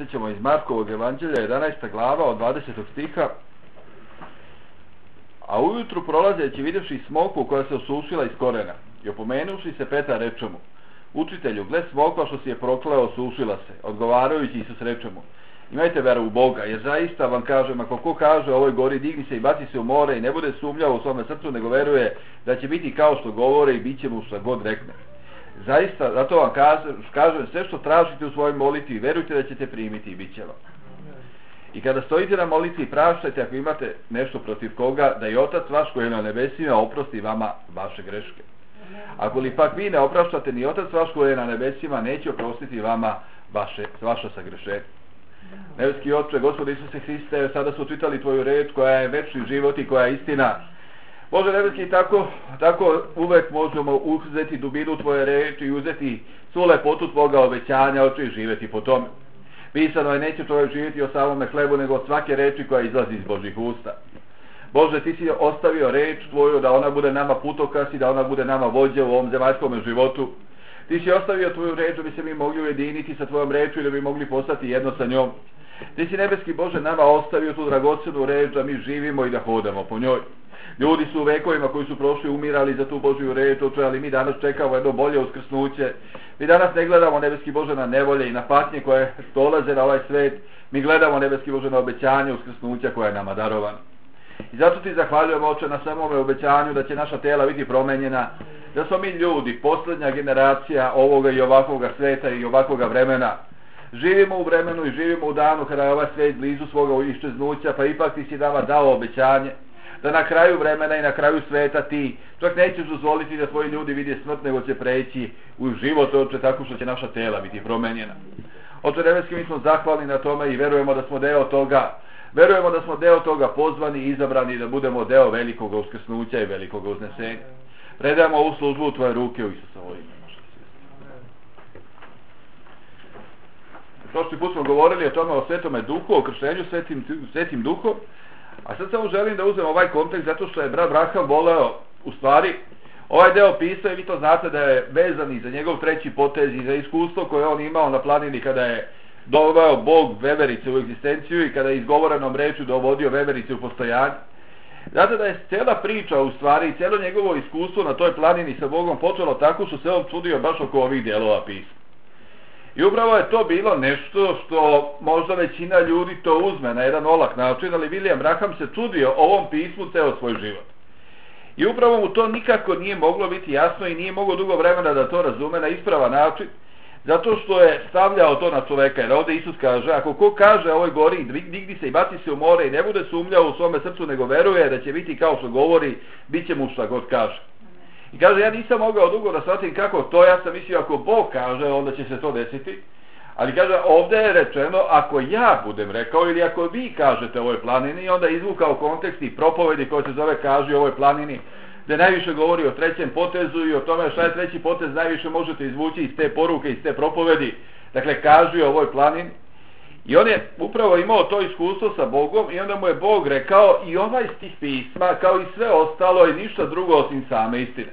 Pročitat ćemo iz Markovog evanđelja 11. glava od 20. stiha. A ujutru prolazeći vidjevši smokvu koja se osušila iz korena i opomenuši se, Petar reče mu: Učitelju, gle, smokva što si je prokleo osušila se. Odgovarajući, Isus reče mu: Imajte veru u Boga, jer zaista vam kažem, ako ko kaže ovoj gori digni se i baci se u more i ne bude sumnjao u svome srcu, nego veruje da će biti kao što govore i bit će mu šta god rekne. Zaista, zato vam kažem, sve što tražite u svojoj molitvi, verujte da ćete primiti i bit će vam. I kada stojite na molitvi, praštajte ako imate nešto protiv koga, da i Otac vaš koji je na nebesima oprosti vama vaše greške. Ako li pak vi ne opraštate, ni Otac vaš koji je na nebesima neće oprostiti vama vaša sagrešenja. Nebeski Otče, Gospode Isuse Hriste, sada smo čitali tvoju reč koja je večni život i koja je istina. Bože nebeski, tako uvek možemo uzeti dubinu tvoje reči i uzeti svu lepotu tvoga obećanja, Oče, i živjeti po tome. Pisano je, neće čovjek živjeti o samome hlebu, nego od svake reči koja izlazi iz Božih usta. Bože, ti si ostavio reč tvoju da ona bude nama putokaz i da ona bude nama vođa u ovom zemaljskom životu. Ti si ostavio tvoju reč da bi se mi mogli ujediniti sa tvojom reču i da bi mogli postati jedno sa njom. Ti si, nebeski Bože, nama ostavio tu dragocenu reč da mi živimo i da hodamo po njoj. Ljudi su u vekovima koji su prošli umirali za tu Božju reč, ali mi danas čekamo jedno bolje uskrsnuće. Mi danas ne gledamo, nebeski Bože, na nevolje i na patnje koje dolaze na ovaj svet. Mi gledamo, nebeski Bože, na obećanje uskrsnuća koje je nama darovano. I zato ti zahvaljujemo, Oče, na samome obećanju da će naša tela biti promenjena, da smo mi ljudi, posljednja generacija ovoga i ovakvoga sveta i ovakvoga vremena. Živimo u vremenu i živimo u danu kada je ovaj svet blizu svoga iščeznuća, pa ipak ti si nama dao obećanje da na kraju vremena i na kraju sveta ti čak nećeš dozvoliti da tvoji ljudi vide smrt, nego će preći u život, Oče, tako što će naša tela biti promenjena. Oče nebeski, mi smo zahvalni na tome i verujemo da smo deo toga. Verujemo da smo deo toga pozvani i izabrani da budemo deo velikog uskrsnuća i velikog uznesenja. Predajemo ovu službu u tvoje ruke u Isusovo ime. Prošli put smo govorili o tome, o Svetome Duhu, o krštenju Svetim Duhom, a sad samo želim da uzmem ovaj kontekst zato što je brat Braham voleo, u stvari, ovaj deo pisao i vi to znate da je vezan i za njegov treći potez i za iskustvo koje on imao na planini kada je doveo Bog veverice u egzistenciju i kada je izgovorenom rečju dovodio veverice u postojanje. Znate da je cijela priča, u stvari, i cijelo njegovo iskustvo na toj planini sa Bogom počelo tako što se on čudio baš oko ovih dijelova pisma. I upravo je to bilo nešto što možda većina ljudi to uzme na jedan olak način, ali William Branham se čudio ovom pismu ceo svoj život. I upravo mu to nikako nije moglo biti jasno i nije moglo dugo vremena da to razume na ispravan način, zato što je stavljao to na čoveka. Jer ovdje Isus kaže, ako ko kaže ovoj gori, digni se i baci se u more i ne bude sumnjao u svome srcu, nego veruje da će biti kao što govori, bit će mu šta god kaže. I kaže, ja nisam mogao dugo da shvatim kako to, ja sam mislio ako Bog kaže, onda će se to desiti. Ali kaže, ovdje je rečeno, ako ja budem rekao ili ako vi kažete ovoj planini, i onda izvukao kontekst i propovedi koja se zove Kaži ovoj planini, gdje najviše govori o trećem potezu i o tome šta je treći potez najviše možete izvući iz te poruke, iz te propovedi. Dakle, kaži ovoj planini. I on je upravo imao to iskustvo sa Bogom i onda mu je Bog rekao i ovaj stih pisma, kao i sve ostalo, i ništa drugo osim same istine.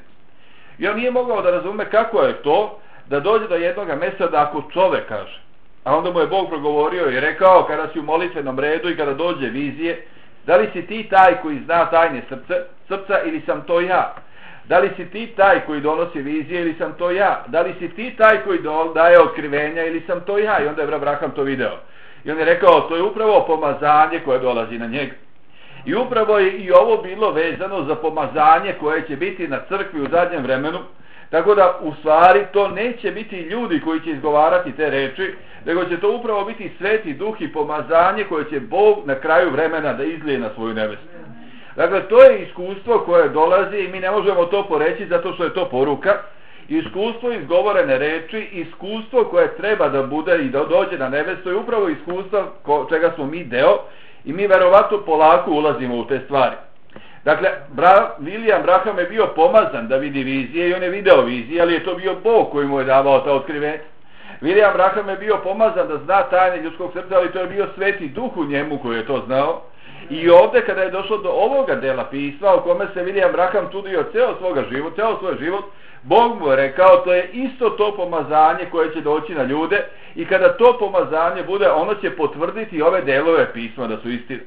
I on nije mogao da razume kako je to da dođe do jednog mjesta da ako čovek kaže. A onda mu je Bog progovorio i rekao, kada si u molitvenom redu i kada dođe vizije, da li si ti taj koji zna tajne srca ili sam to ja? Da li si ti taj koji donosi vizije ili sam to ja? Da li si ti taj koji daje otkrivenja ili sam to ja? I onda je Braham to video. I on je rekao, to je upravo pomazanje koje dolazi na njega. I upravo je i ovo bilo vezano za pomazanje koje će biti na crkvi u zadnjem vremenu. Tako da u stvari to neće biti ljudi koji će izgovarati te reči, nego će to upravo biti Sveti Duh i pomazanje koje će Bog na kraju vremena da izlije na svoju nebesu. Dakle, to je iskustvo koje dolazi i mi ne možemo to poreći zato što je to poruka. Iskustvo izgovorene reči, iskustvo koje treba da bude i da dođe na nebesu je upravo iskustvo čega smo mi deo i mi verovatno polako ulazimo u te stvari. Dakle, William Branham je bio pomazan da vidi vizije i on je video vizije, ali je to bio Bog koji mu je davao ta otkrivenja. William Branham je bio pomazan da zna tajne ljudskog srca, ali to je bio Sveti Duh u njemu koji je to znao. I ovdje kada je došlo do ovoga dela pisma u kome se William Branham trudio ceo svoj život, Bog mu je rekao, to je isto to pomazanje koje će doći na ljude i kada to pomazanje bude, ono će potvrditi ove delove pisma da su istine.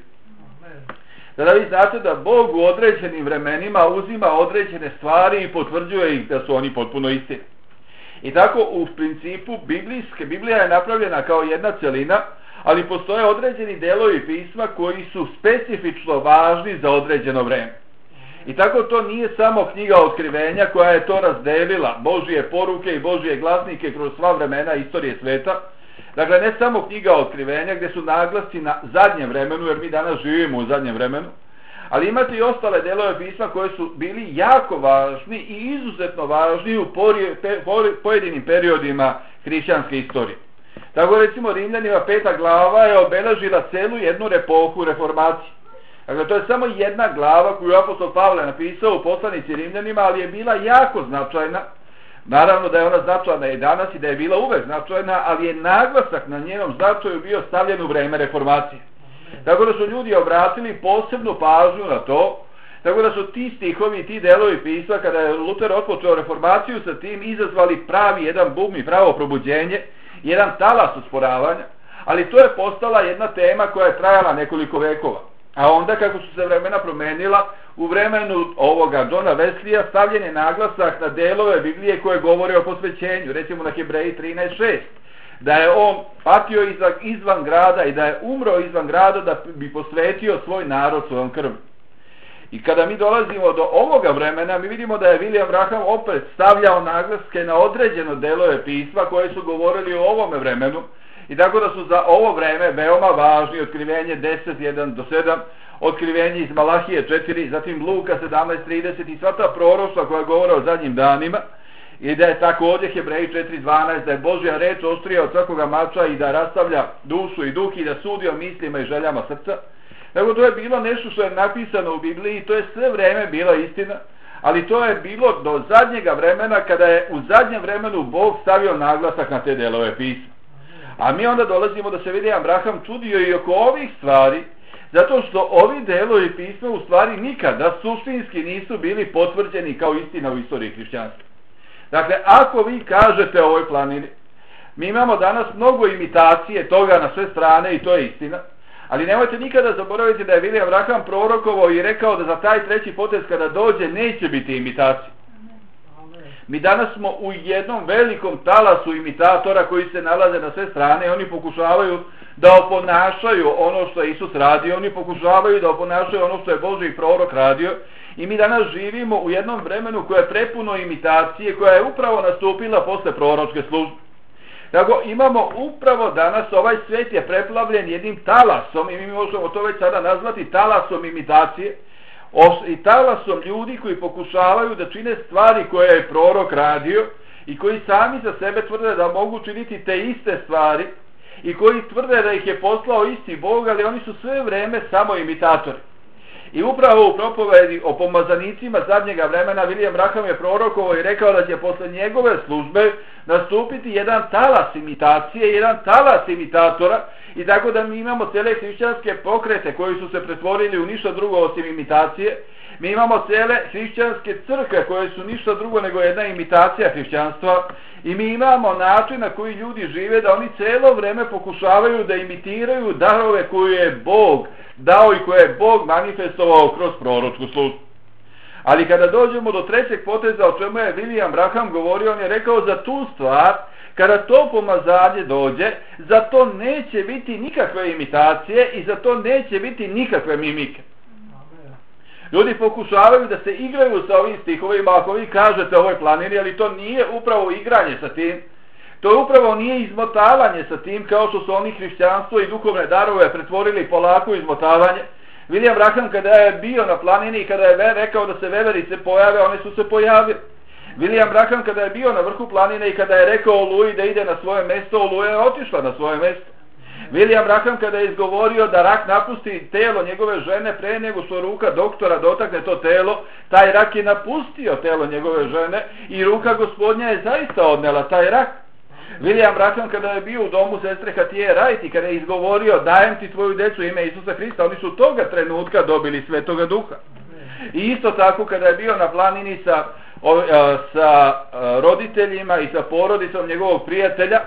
Tada vi znate da Bog u određenim vremenima uzima određene stvari i potvrđuje ih da su oni potpuno istine. I tako u principu Biblija je napravljena kao jedna celina, ali postoje određeni delovi pisma koji su specifično važni za određeno vreme. I tako to nije samo knjiga otkrivenja koja je to razdelila, Božije poruke i Božije glasnike kroz sva vremena istorije sveta. Dakle, ne samo knjiga otkrivenja gdje su naglasci na zadnjem vremenu, jer mi danas živimo u zadnjem vremenu, ali imate i ostale delove pisma koje su bili jako važni i izuzetno važni u pojedinim periodima hrišćanske istorije. Tako recimo Rimljanima 5. glava je obeležila celu jednu epohu reformacije. Dakle, to je samo jedna glava koju je apostol Pavle napisao u poslanici Rimljanima, ali je bila jako značajna. Naravno da je ona značajna i danas i da je bila uvek značajna, ali je naglasak na njenom značaju bio stavljen u vreme reformacije. Tako da su ljudi obratili posebnu pažnju na to, tako da su ti stihovi i ti delovi pisma, kada je Luter otpočeo reformaciju, sa tim izazvali pravi jedan bum i pravo probuđenje, jedan talas usporavanja, ali to je postala jedna tema koja je trajala nekoliko vekova. A onda kako su se vremena promenila, u vremenu ovoga Johna Weslija stavljen je naglasak na delove Biblije koje govore o posvećenju, recimo na Hebreji 13.6, da je on patio izvan grada i da je umro izvan grada da bi posvetio svoj narod svojom krvi. I kada mi dolazimo do ovoga vremena, mi vidimo da je William Branham opet stavljao naglaske na određeno delove pisma koje su govorili o ovome vremenu, i tako da su za ovo vreme veoma važni Otkrivenje 10.1-7, Otkrivenje iz Malahije 4, zatim Luka 17.30 i sva ta proroštva koja govore o zadnjim danima, i da je također Hebreji 4.12, da je Božja reč oštrija od svakoga mača i da rastavlja dušu i duh i da sudi o mislima i željama srca. Nego to je bilo nešto što je napisano u Bibliji i to je sve vreme bila istina, ali to je bilo do zadnjega vremena kada je u zadnjem vremenu Bog stavio naglasak na te delove pisma. A mi onda dolazimo da se William Branham čudio i oko ovih stvari, zato što ovi delovi pisma u stvari nikada suštinski nisu bili potvrđeni kao istina u istoriji hrišćanstva. Dakle, ako vi kažete o ovoj planini, mi imamo danas mnogo imitacije toga na sve strane i to je istina, ali nemojte nikada zaboraviti da je William Branham prorokovao i rekao da za taj treći potez kada dođe neće biti imitacije. Mi danas smo u jednom velikom talasu imitatora koji se nalaze na sve strane i oni pokušavaju da oponašaju ono što je Isus radio, oni pokušavaju da oponašaju ono što je Božji prorok radio i mi danas živimo u jednom vremenu koje je prepuno imitacije, koja je upravo nastupila posle proročke službe. Tako imamo upravo danas, ovaj svet je preplavljen jednim talasom i mi možemo to već sada nazvati talasom imitacije, i talasom ljudi koji pokušavaju da čine stvari koje je prorok radio i koji sami za sebe tvrde da mogu činiti te iste stvari i koji tvrde da ih je poslao isti Bog, ali oni su sve vreme samo imitatori. I upravo u propovedi o pomazanicima zadnjega vremena William Branham je prorokovao i rekao da će posle njegove službe nastupiti jedan talas imitacije, jedan talas imitatora, i tako da mi imamo cele hrišćanske pokrete koji su se pretvorili u ništa drugo osim imitacije. Mi imamo cele hrišćanske crkve koje su ništa drugo nego jedna imitacija hrišćanstva i mi imamo način na koji ljudi žive da oni celo vreme pokušavaju da imitiraju darove koje je Bog dao i koje je Bog manifestovao kroz proročku službu. Ali kada dođemo do trećeg poteza o čemu je William Branham govorio, on je rekao za tu stvar, kada to pomazanje dođe, za to neće biti nikakve imitacije i za to neće biti nikakve mimike. Ljudi pokušavaju da se igraju sa ovim stihovima, ako vi kažete ovoj planini, ali to nije upravo igranje sa tim, to upravo nije izmotavanje sa tim, kao što su oni hrišćanstvo i duhovne darove pretvorili polako izmotavanje. William Branham kada je bio na planini i kada je rekao da se veverice pojave, one su se pojavile. William Branham kada je bio na vrhu planine i kada je rekao Oluji da ide na svoje mesto, Oluja je otišla na svoje mesto. William Branham kada je izgovorio da rak napusti telo njegove žene pre nego što ruka doktora dotakne to telo, taj rak je napustio telo njegove žene i ruka Gospodnja je zaista odnela taj rak. William Branham kada je bio u domu sestre Hatije Wright i kada je izgovorio dajem ti tvoju decu ime Isusa Hrista, oni su toga trenutka dobili Svetoga Duha. I isto tako kada je bio na planini sa roditeljima i sa porodicom njegovog prijatelja,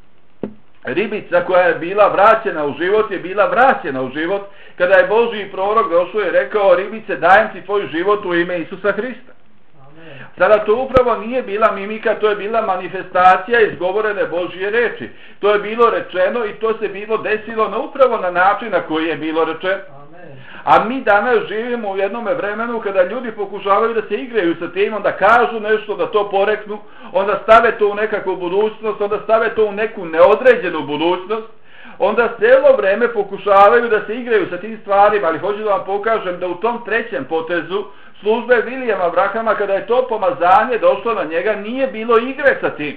ribica koja je bila vraćena u život je bila vraćena u život kada je Božji prorok došao i rekao ribice dajem ti tvoj život u ime Isusa Hrista. Sada to upravo nije bila mimika, to je bila manifestacija izgovorene Božje reči. To je bilo rečeno i to se bilo desilo upravo na način na koji je bilo rečeno. A mi danas živimo u jednom vremenu kada ljudi pokušavaju da se igraju sa tim, onda kažu nešto, da to poreknu, onda stave to u nekakvu budućnost, onda stave to u neku neodređenu budućnost, onda cijelo vreme pokušavaju da se igraju sa tim stvarima, ali hoću da vam pokažem da u tom trećem potezu službe Williama Branhama, kada je to pomazanje došlo na njega, nije bilo igre sa tim.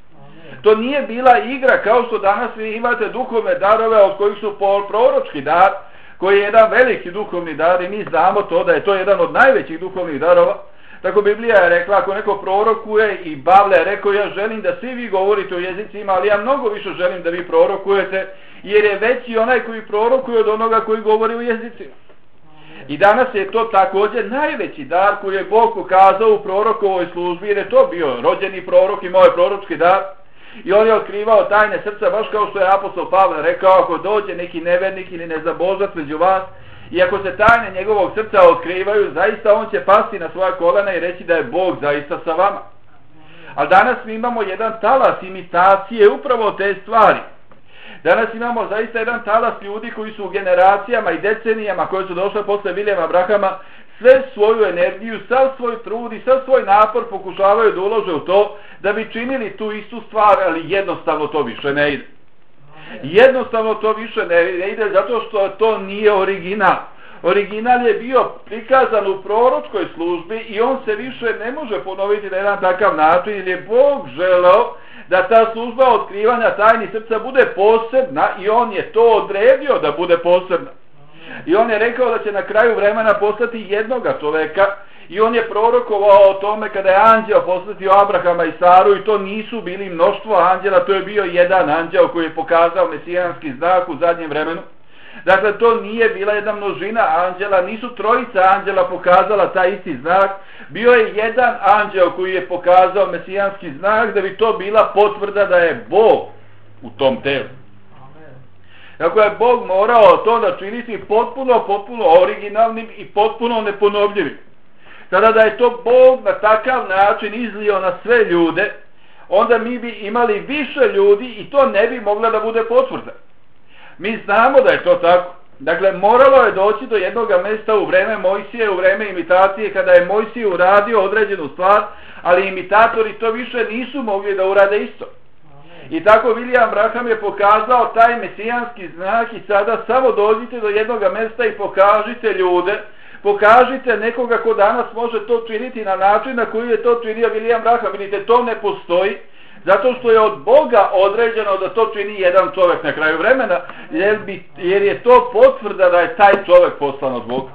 To nije bila igra kao što danas vi imate duhovne darove od kojih su proročki dar, koji je jedan veliki duhovni dar i mi znamo to da je to jedan od najvećih duhovnih darova. Tako Biblija je rekla, ako neko prorokuje i Pavle je rekao, ja želim da svi vi govorite o jezicima, ali ja mnogo više želim da vi prorokujete, jer je veći onaj koji prorokuje od onoga koji govori o jezicima. I danas je to također najveći dar koji je Bog pokazao u prorokovoj službi, jer je to bio rođeni prorok, imao je proročki dar. I on je otkrivao tajne srca, baš kao što je apostol Pavle rekao, ako dođe neki nevernik ili nezabožac među vas, i ako se tajne njegovog srca otkrivaju, zaista on će pasti na svoja kolena i reći da je Bog zaista sa vama. Ali danas mi imamo jedan talas imitacije upravo te stvari. Danas imamo zaista jedan talas ljudi koji su u generacijama i decenijama koje su došle posle Williama Branhama sve svoju energiju, sav svoj trud i sav svoj napor pokušavaju da ulože u to da bi činili tu istu stvar, ali jednostavno to više ne ide. Jednostavno to više ne ide zato što to nije original. Original je bio prikazan u proročkoj službi i on se više ne može ponoviti na jedan takav način, jer je Bog želeo da ta služba otkrivanja tajni srca bude posebna i on je to odredio da bude posebna. I on je rekao da će na kraju vremena poslati jednoga čoveka i on je prorokovao o tome kada je anđeo posletio Abrahama i Saru i to nisu bili mnoštvo anđela, to je bio jedan anđeo koji je pokazao mesijanski znak u zadnjem vremenu. Dakle, to nije bila jedna množina anđela, nisu trojica anđela pokazala taj isti znak, bio je jedan anđeo koji je pokazao mesijanski znak da bi to bila potvrda da je Bog u tom telu. Tako je Bog morao to da činiti potpuno originalnim i potpuno neponovljivim. Tada da je to Bog na takav način izlio na sve ljude, onda mi bi imali više ljudi i to ne bi mogla da bude potvrda. Mi znamo da je to tako. Dakle, moralo je doći do jednog mjesta u vreme Mojsije, u vreme imitacije, kada je Mojsije uradio određenu stvar, ali imitatori to više nisu mogli da urade isto. I tako William Branham je pokazao taj mesijanski znak i sada samo dođite do jednog mjesta i pokažite ljude, pokažite nekoga ko danas može to činiti na način na koji je to činio William Branham. Vidite, to ne postoji, zato što je od Boga određeno da to čini jedan čovjek na kraju vremena, jer je to potvrda da je taj čovjek poslan od Boga.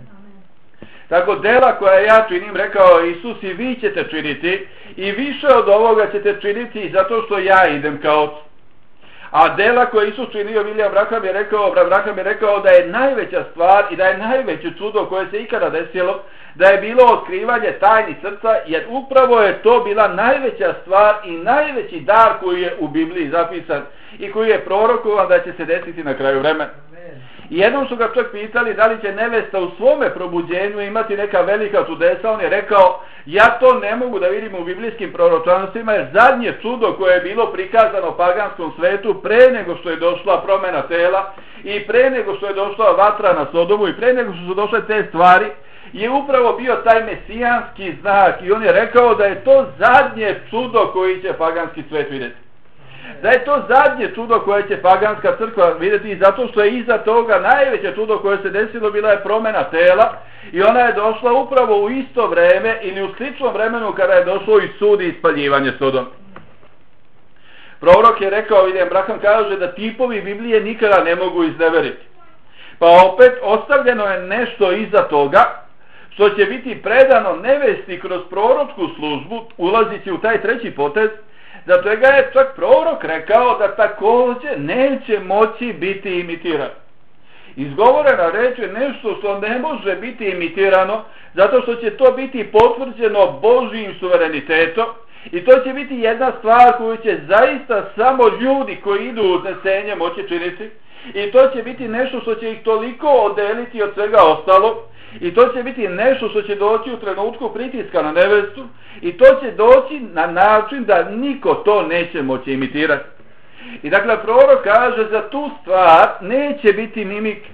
Tako dela koja ja činim, rekao Isus, i vi ćete činiti i više od ovoga ćete činiti zato što ja idem kao Ocu. A dela koje Isus činio, William Branham je rekao da je najveća stvar i da je najveće čudo koje se ikada desilo, da je bilo otkrivanje tajni srca, jer upravo je to bila najveća stvar i najveći dar koji je u Bibliji zapisan i koji je prorokovan da će se desiti na kraju vremena. I jednom su ga čak pitali da li će nevesta u svome probuđenju imati neka velika čudesa. On je rekao, ja to ne mogu da vidim u biblijskim proročanstvima, jer zadnje čudo koje je bilo prikazano paganskom svetu pre nego što je došla promjena tela i pre nego što je došla vatra na Sodomu i pre nego što su došle te stvari, je upravo bio taj mesijanski znak. I on je rekao da je to zadnje čudo koji će paganski svet vidjeti. Da je to zadnje čudo koje će paganska crkva vidjeti i zato što je iza toga najveće čudo koje se desilo bila je promjena tela i ona je došla upravo u isto vreme ili u sličnom vremenu kada je došlo i sud i ispaljivanje Sodoma. Prorok je rekao, William Branham kaže da tipovi Biblije nikada ne mogu izneveriti. Pa opet ostavljeno je nešto iza toga što će biti predano nevesti kroz proročku službu, ulazići u taj treći potez, Zato ga je čak prorok rekao da također neće moći biti imitiran. Izgovorena reč je nešto što ne može biti imitirano, zato što će to biti potvrđeno Božjim suverenitetom i to će biti jedna stvar koju će zaista samo ljudi koji idu u uznesenje moći činiti i to će biti nešto što će ih toliko odeliti od svega ostalo i to će biti nešto što će doći u trenutku pritiska na nevestu i to će doći na način da niko to neće moći imitirati. I dakle prorok kaže za tu stvar neće biti mimike.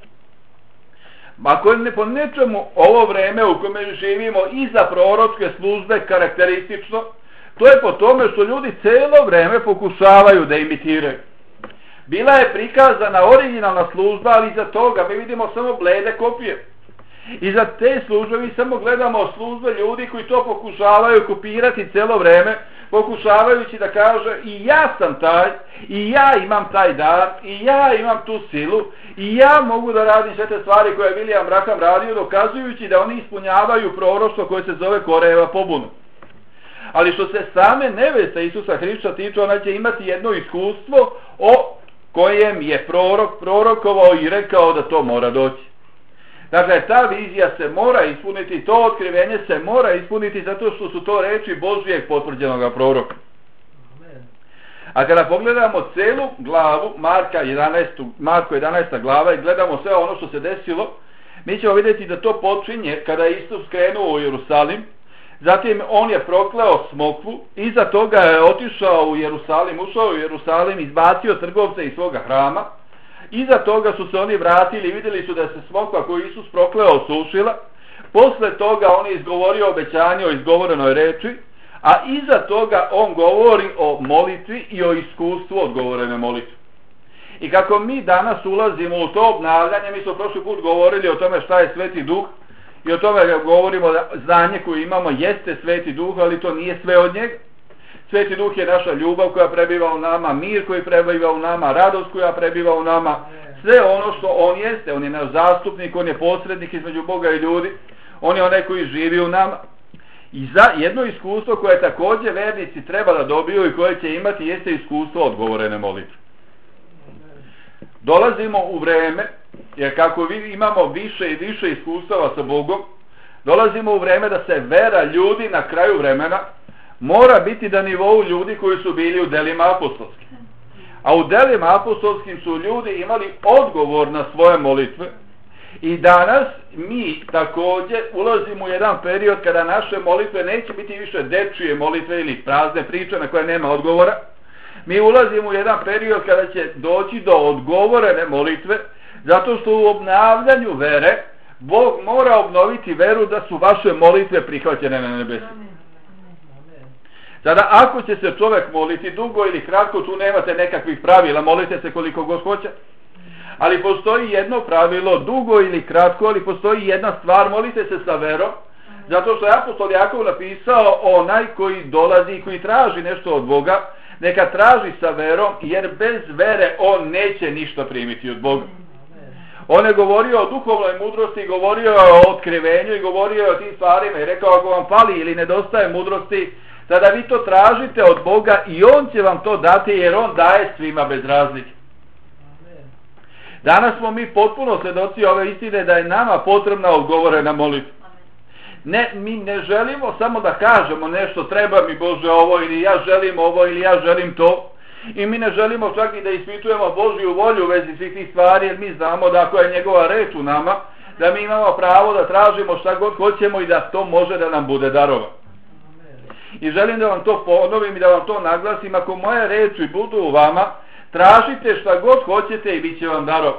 Ako je po nečemu ovo vreme u kojem živimo i za proročke službe karakteristično, to je po tome što ljudi cijelo vreme pokušavaju da imitiraju. Bila je prikazana originalna služba, ali iza toga mi vidimo samo blede kopije. Iza te službe mi samo gledamo službe ljudi koji to pokušavaju kopirati cijelo vreme, pokušavajući da kaže i ja sam taj, i ja imam taj dar, i ja imam tu silu, i ja mogu da radim sve te stvari koje je William Branham radio, dokazujući da oni ispunjavaju proroštvo koje se zove Korejeva pobuna. Ali što se same neveste Isusa Hrista tiče, ona će imati jedno iskustvo o kojem je prorok prorokovao i rekao da to mora doći. Dakle, ta vizija se mora ispuniti, to otkrivenje se mora ispuniti zato što su to reči Božijeg potvrđenog proroka. A kada pogledamo celu glavu, Marko 11. glava i gledamo sve ono što se desilo, mi ćemo vidjeti da to počinje kada je Isus krenuo u Jerusalim, zatim on je prokleo smokvu, iza toga je otišao u Jerusalim, ušao u Jerusalim, izbacio trgovce iz svoga hrama, iza toga su se oni vratili i vidjeli su da se smokva koju Isus prokleo osušila, posle toga on je izgovorio obećanje o izgovorenoj reči, a iza toga on govori o molitvi i o iskustvu odgovorene molitve. I kako mi danas ulazimo u to obnavljanje, mi smo prošli put govorili o tome šta je Sveti Duh i o tome govorimo da znanje koje imamo jeste Sveti Duh, ali to nije sve od njega. Sveti Duh je naša ljubav koja prebiva u nama, mir koji prebiva u nama, radost koja prebiva u nama, sve ono što on jeste. On je naš zastupnik, on je posrednik između Boga i ljudi, on je onaj koji živi u nama. I za jedno iskustvo koje također vernici treba da dobiju i koje će imati jeste iskustvo odgovorene molitve. Dolazimo u vreme, jer kako imamo više i više iskustava sa Bogom, dolazimo u vreme da se vera ljudi na kraju vremena mora biti na nivou ljudi koji su bili u delima apostolskim. A u delima apostolskim su ljudi imali odgovor na svoje molitve i danas mi također ulazimo u jedan period kada naše molitve neće biti više dečije molitve ili prazne priče na koje nema odgovora. Mi ulazimo u jedan period kada će doći do odgovorene molitve, zato što u obnavljanju vere Bog mora obnoviti veru da su vaše molitve prihvaćene na nebesu. Sada ako će se čovjek moliti dugo ili kratko, tu nemate nekakvih pravila, molite se koliko god hoće. Ali postoji jedno pravilo, dugo ili kratko, ali postoji jedna stvar, molite se sa verom, zato što je apostol Jakov napisao onaj koji dolazi i koji traži nešto od Boga, neka traži sa verom, jer bez vere on neće ništa primiti od Boga. On je govorio o duhovnoj mudrosti, govorio o otkrivenju i govorio o tim stvarima i rekao ako vam fali ili nedostaje mudrosti, tada vi to tražite od Boga i on će vam to dati jer on daje svima bez razlike. Danas smo mi potpuno svjedoci ove istine da je nama potrebna odgovorena molitva. Ne, mi ne želimo samo da kažemo nešto, treba mi Bože ovo ili ja želim ovo ili ja želim to. I mi ne želimo čak i da ispitujemo Božju volju u vezi svih tih stvari, jer mi znamo da ako je njegova reč u nama, da mi imamo pravo da tražimo šta god hoćemo i da to može da nam bude darova. I želim da vam to ponovim i da vam to naglasim, ako moje reči budu u vama, tražite šta god hoćete i bit će vam darova.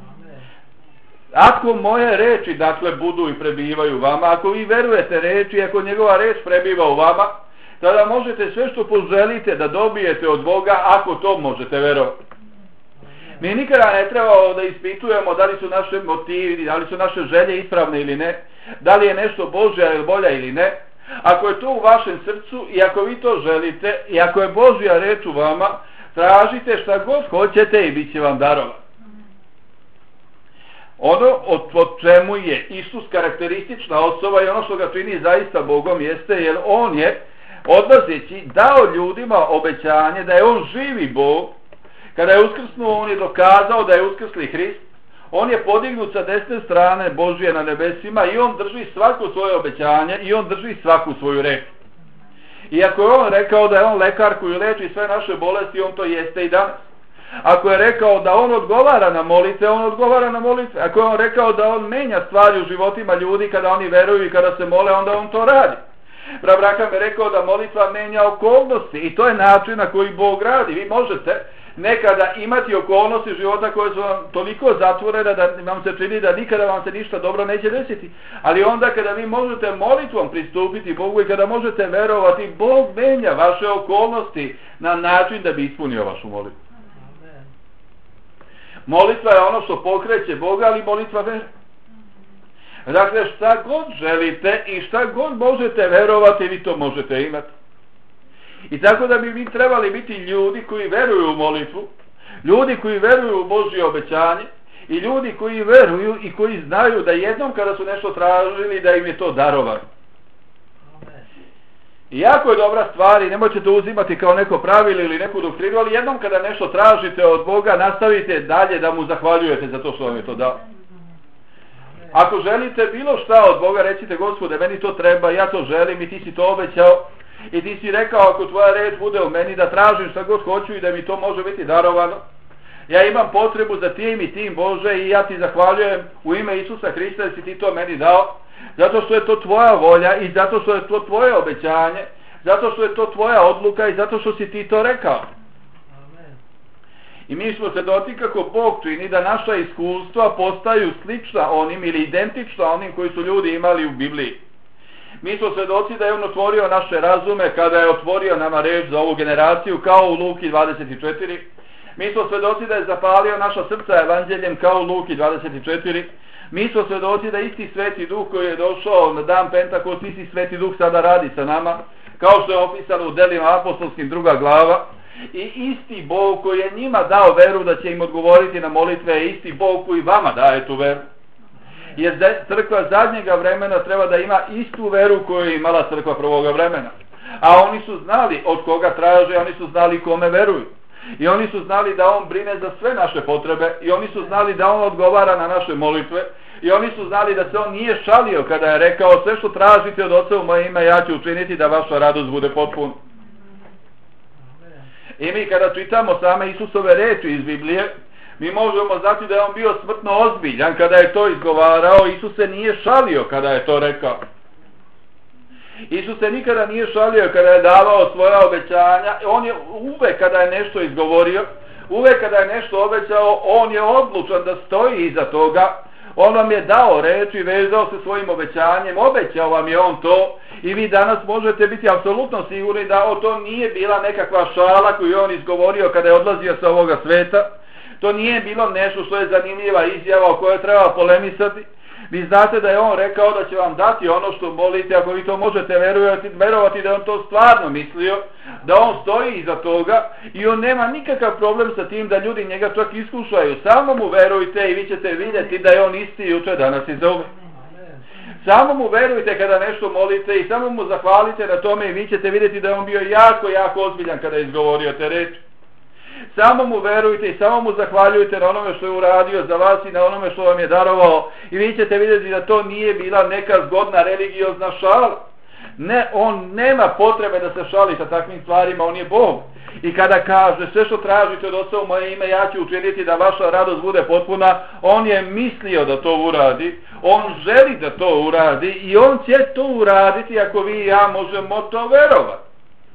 Ako moje reči, dakle, budu i prebivaju u vama, ako vi verujete reči, ako njegova reč prebiva u vama, tada možete sve što poželite da dobijete od Boga, ako to možete verovati. Mi nikada ne trebamo da ispitujemo da li su naše motivi, da li su naše želje ispravne ili ne, da li je nešto Božja ili bolja ili ne. Ako je to u vašem srcu i ako vi to želite i ako je Božja reč u vama, tražite šta god hoćete i bit će vam darova. Ono od čemu je Isus karakteristična osoba i ono što ga čini zaista Bogom jeste jer odlazeći dao ljudima obećanje da je on živi Bog. Kada je uskrsnuo, on je dokazao da je uskrsli Hrist. On je podignut sa desne strane Božije na nebesima i on drži svako svoje obećanje i on drži svaku svoju reč. Iako je on rekao da je on lekar koji leči sve naše bolesti, on to jeste i danas. Ako je rekao da on odgovara na molitve, on odgovara na molitve. Ako je on rekao da on menja stvari u životima ljudi kada oni veruju i kada se mole, onda on to radi. Abraham je rekao da molitva menja okolnosti i to je način na koji Bog radi. Vi možete nekada imati okolnosti života koje su vam toliko zatvorene da vam se čini da nikada vam se ništa dobro neće desiti. Ali onda kada vi možete molitvom pristupiti Bogu i kada možete verovati, Bog menja vaše okolnosti na način da bi ispunio vašu molitvu. Molitva je ono što pokreće Boga, ali molitva vera. Dakle, šta god želite i šta god možete verovati, vi to možete imati. I tako da bi mi trebali biti ljudi koji veruju u molitvu, ljudi koji veruju u Božje obećanje i ljudi koji veruju i koji znaju da jednom kada su nešto tražili da im je to darovano. I jako je dobra stvar i nemojte to uzimati kao neko pravilo ili neku doktrinu, ali jednom kada nešto tražite od Boga, nastavite dalje da mu zahvaljujete za to što vam je to dao. Ako želite bilo šta od Boga, recite: Gospode, meni to treba, ja to želim i ti si to obećao. I ti si rekao, ako tvoja reč bude u meni, da tražim šta god hoću i da mi to može biti darovano. Ja imam potrebu za tim i tim, Bože, i ja ti zahvaljujem u ime Isusa Hrista da si ti to meni dao. Zato što je to tvoja volja i zato što je to tvoje obećanje, zato što je to tvoja odluka i zato što si ti to rekao. Amen. I mi smo svedoci kako Bog čini da naša iskustva postaju slična onim ili identična onim koji su ljudi imali u Bibliji. Mi smo svedoci da je on otvorio naše razume kada je otvorio nama reč za ovu generaciju, kao u Luki 24. Mi smo svedoci da je zapalio naša srca evanđeljem, kao u Luki 24. Mi smo svedoci da isti Sveti Duh koji je došao na dan Pentakost, isti Sveti Duh sada radi sa nama, kao što je opisano u Delima apostolskim 2. glava. I isti Bog koji je njima dao veru da će im odgovoriti na molitve je isti Bog koji vama daje tu veru. Jer crkva zadnjega vremena treba da ima istu veru koju je imala crkva prvoga vremena. A oni su znali od koga traže, oni su znali kome veruju. I oni su znali da on brine za sve naše potrebe i oni su znali da on odgovara na naše molitve i oni su znali da se on nije šalio kada je rekao: sve što tražite od Oca u moje ime, ja ću učiniti da vaša radost bude potpuna. I mi kada čitamo same Isusove reči iz Biblije, mi možemo znati da je on bio smrtno ozbiljan kada je to izgovarao. Isus se nije šalio kada je to rekao. Isus se nikada nije šalio kada je davao svoja obećanja. On je uvek kada je nešto izgovorio, uvek kada je nešto obećao, on je odlučan da stoji iza toga. On vam je dao reč i vezao se svojim obećanjem, obećao vam je on to i vi danas možete biti apsolutno sigurni da to nije bila nekakva šala koju je on izgovorio kada je odlazio sa ovoga sveta. To nije bilo nešto što je zanimljiva izjava o kojoj treba polemisati. Vi znate da je on rekao da će vam dati ono što molite, ako vi to možete verovati da je on to stvarno mislio, da on stoji iza toga i on nema nikakav problem sa tim da ljudi njega čak iskušaju. Samo mu verujte i vi ćete vidjeti da je on isti juče, danas i za uvek. Samo mu verujte kada nešto molite i samo mu zahvalite na tome i vi ćete vidjeti da je on bio jako, jako ozbiljan kada je izgovorio te reči. Samo mu verujte i samo mu zahvaljujte na onome što je uradio za vas i na onome što vam je darovao i vi ćete vidjeti da to nije bila neka zgodna religiozna šala. Ne, on nema potrebe da se šali sa takvim stvarima, on je Bog. I kada kaže: sve što tražite od Oca u moje ime, ja ću učiniti da vaša radost bude potpuna, on je mislio da to uradi, on želi da to uradi i on će to uraditi ako vi i ja možemo to verovati.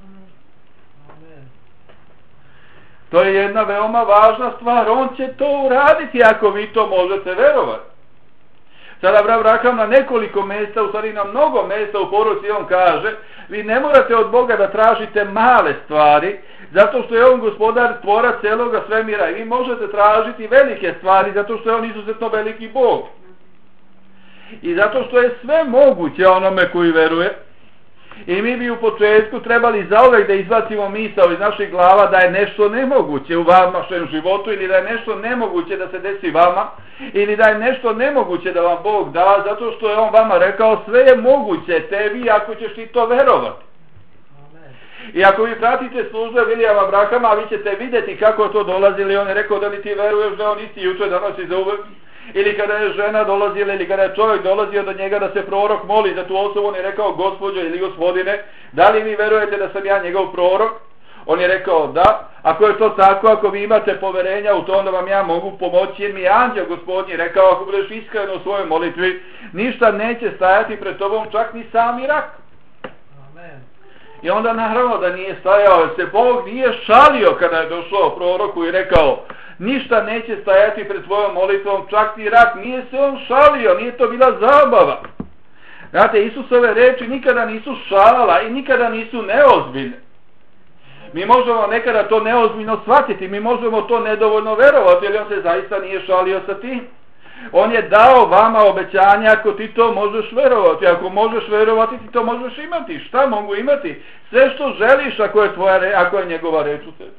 To je jedna veoma važna stvar, on će to uraditi ako vi to možete verovati. Sada Abraham na nekoliko mjesta, u stvari na mnogo mjesta u poruci on kaže: vi ne morate od Boga da tražite male stvari, zato što je on gospodar, tvorac celoga svemira, i vi možete tražiti velike stvari, zato što je on izuzetno veliki Bog. I zato što je sve moguće onome koji veruje. I mi bi u početku trebali zauvek da izbacimo misao iz naših glava da je nešto nemoguće u vašem životu ili da je nešto nemoguće da se desi vama ili da je nešto nemoguće da vam Bog da, zato što je on vama rekao: sve je moguće tebi ako ćeš ti to verovati. Amen. I ako vi pratite službe Williama Branhama, vi ćete vidjeti kako to dolazili. On je rekao da li ti veruješ da on isti juče danas i za uvek. Ili kada je žena dolazila, ili kada je čovjek dolazio do njega da se prorok moli za tu osobu, on je rekao gospođo ili gospodine, da li vi verujete da sam ja njegov prorok? On je rekao da. Ako je to tako, ako vi imate poverenja u to, onda vam ja mogu pomoći, jer mi je anđeo gospodnji rekao, ako budeš iskren u svojoj molitvi, ništa neće stajati pred tobom, čak ni sami rak. Amen. I onda naravno da nije stajao, jer se Bog nije šalio kada je došao proroku i rekao, ništa neće stajati pred tvojom molitvom, čak ni rak. Nije se on šalio, nije to bila zabava. Znate, Isusove reči nikada nisu šala i nikada nisu neozbiljne. Mi možemo nekada to neozbiljno shvatiti, mi možemo to nedovoljno verovati, jer on se zaista nije šalio sa tim. On je dao vama obećanje, ako ti to možeš verovati. Ako možeš verovati, ti to možeš imati. Šta mogu imati? Sve što želiš, ako je njegova reč u tebi.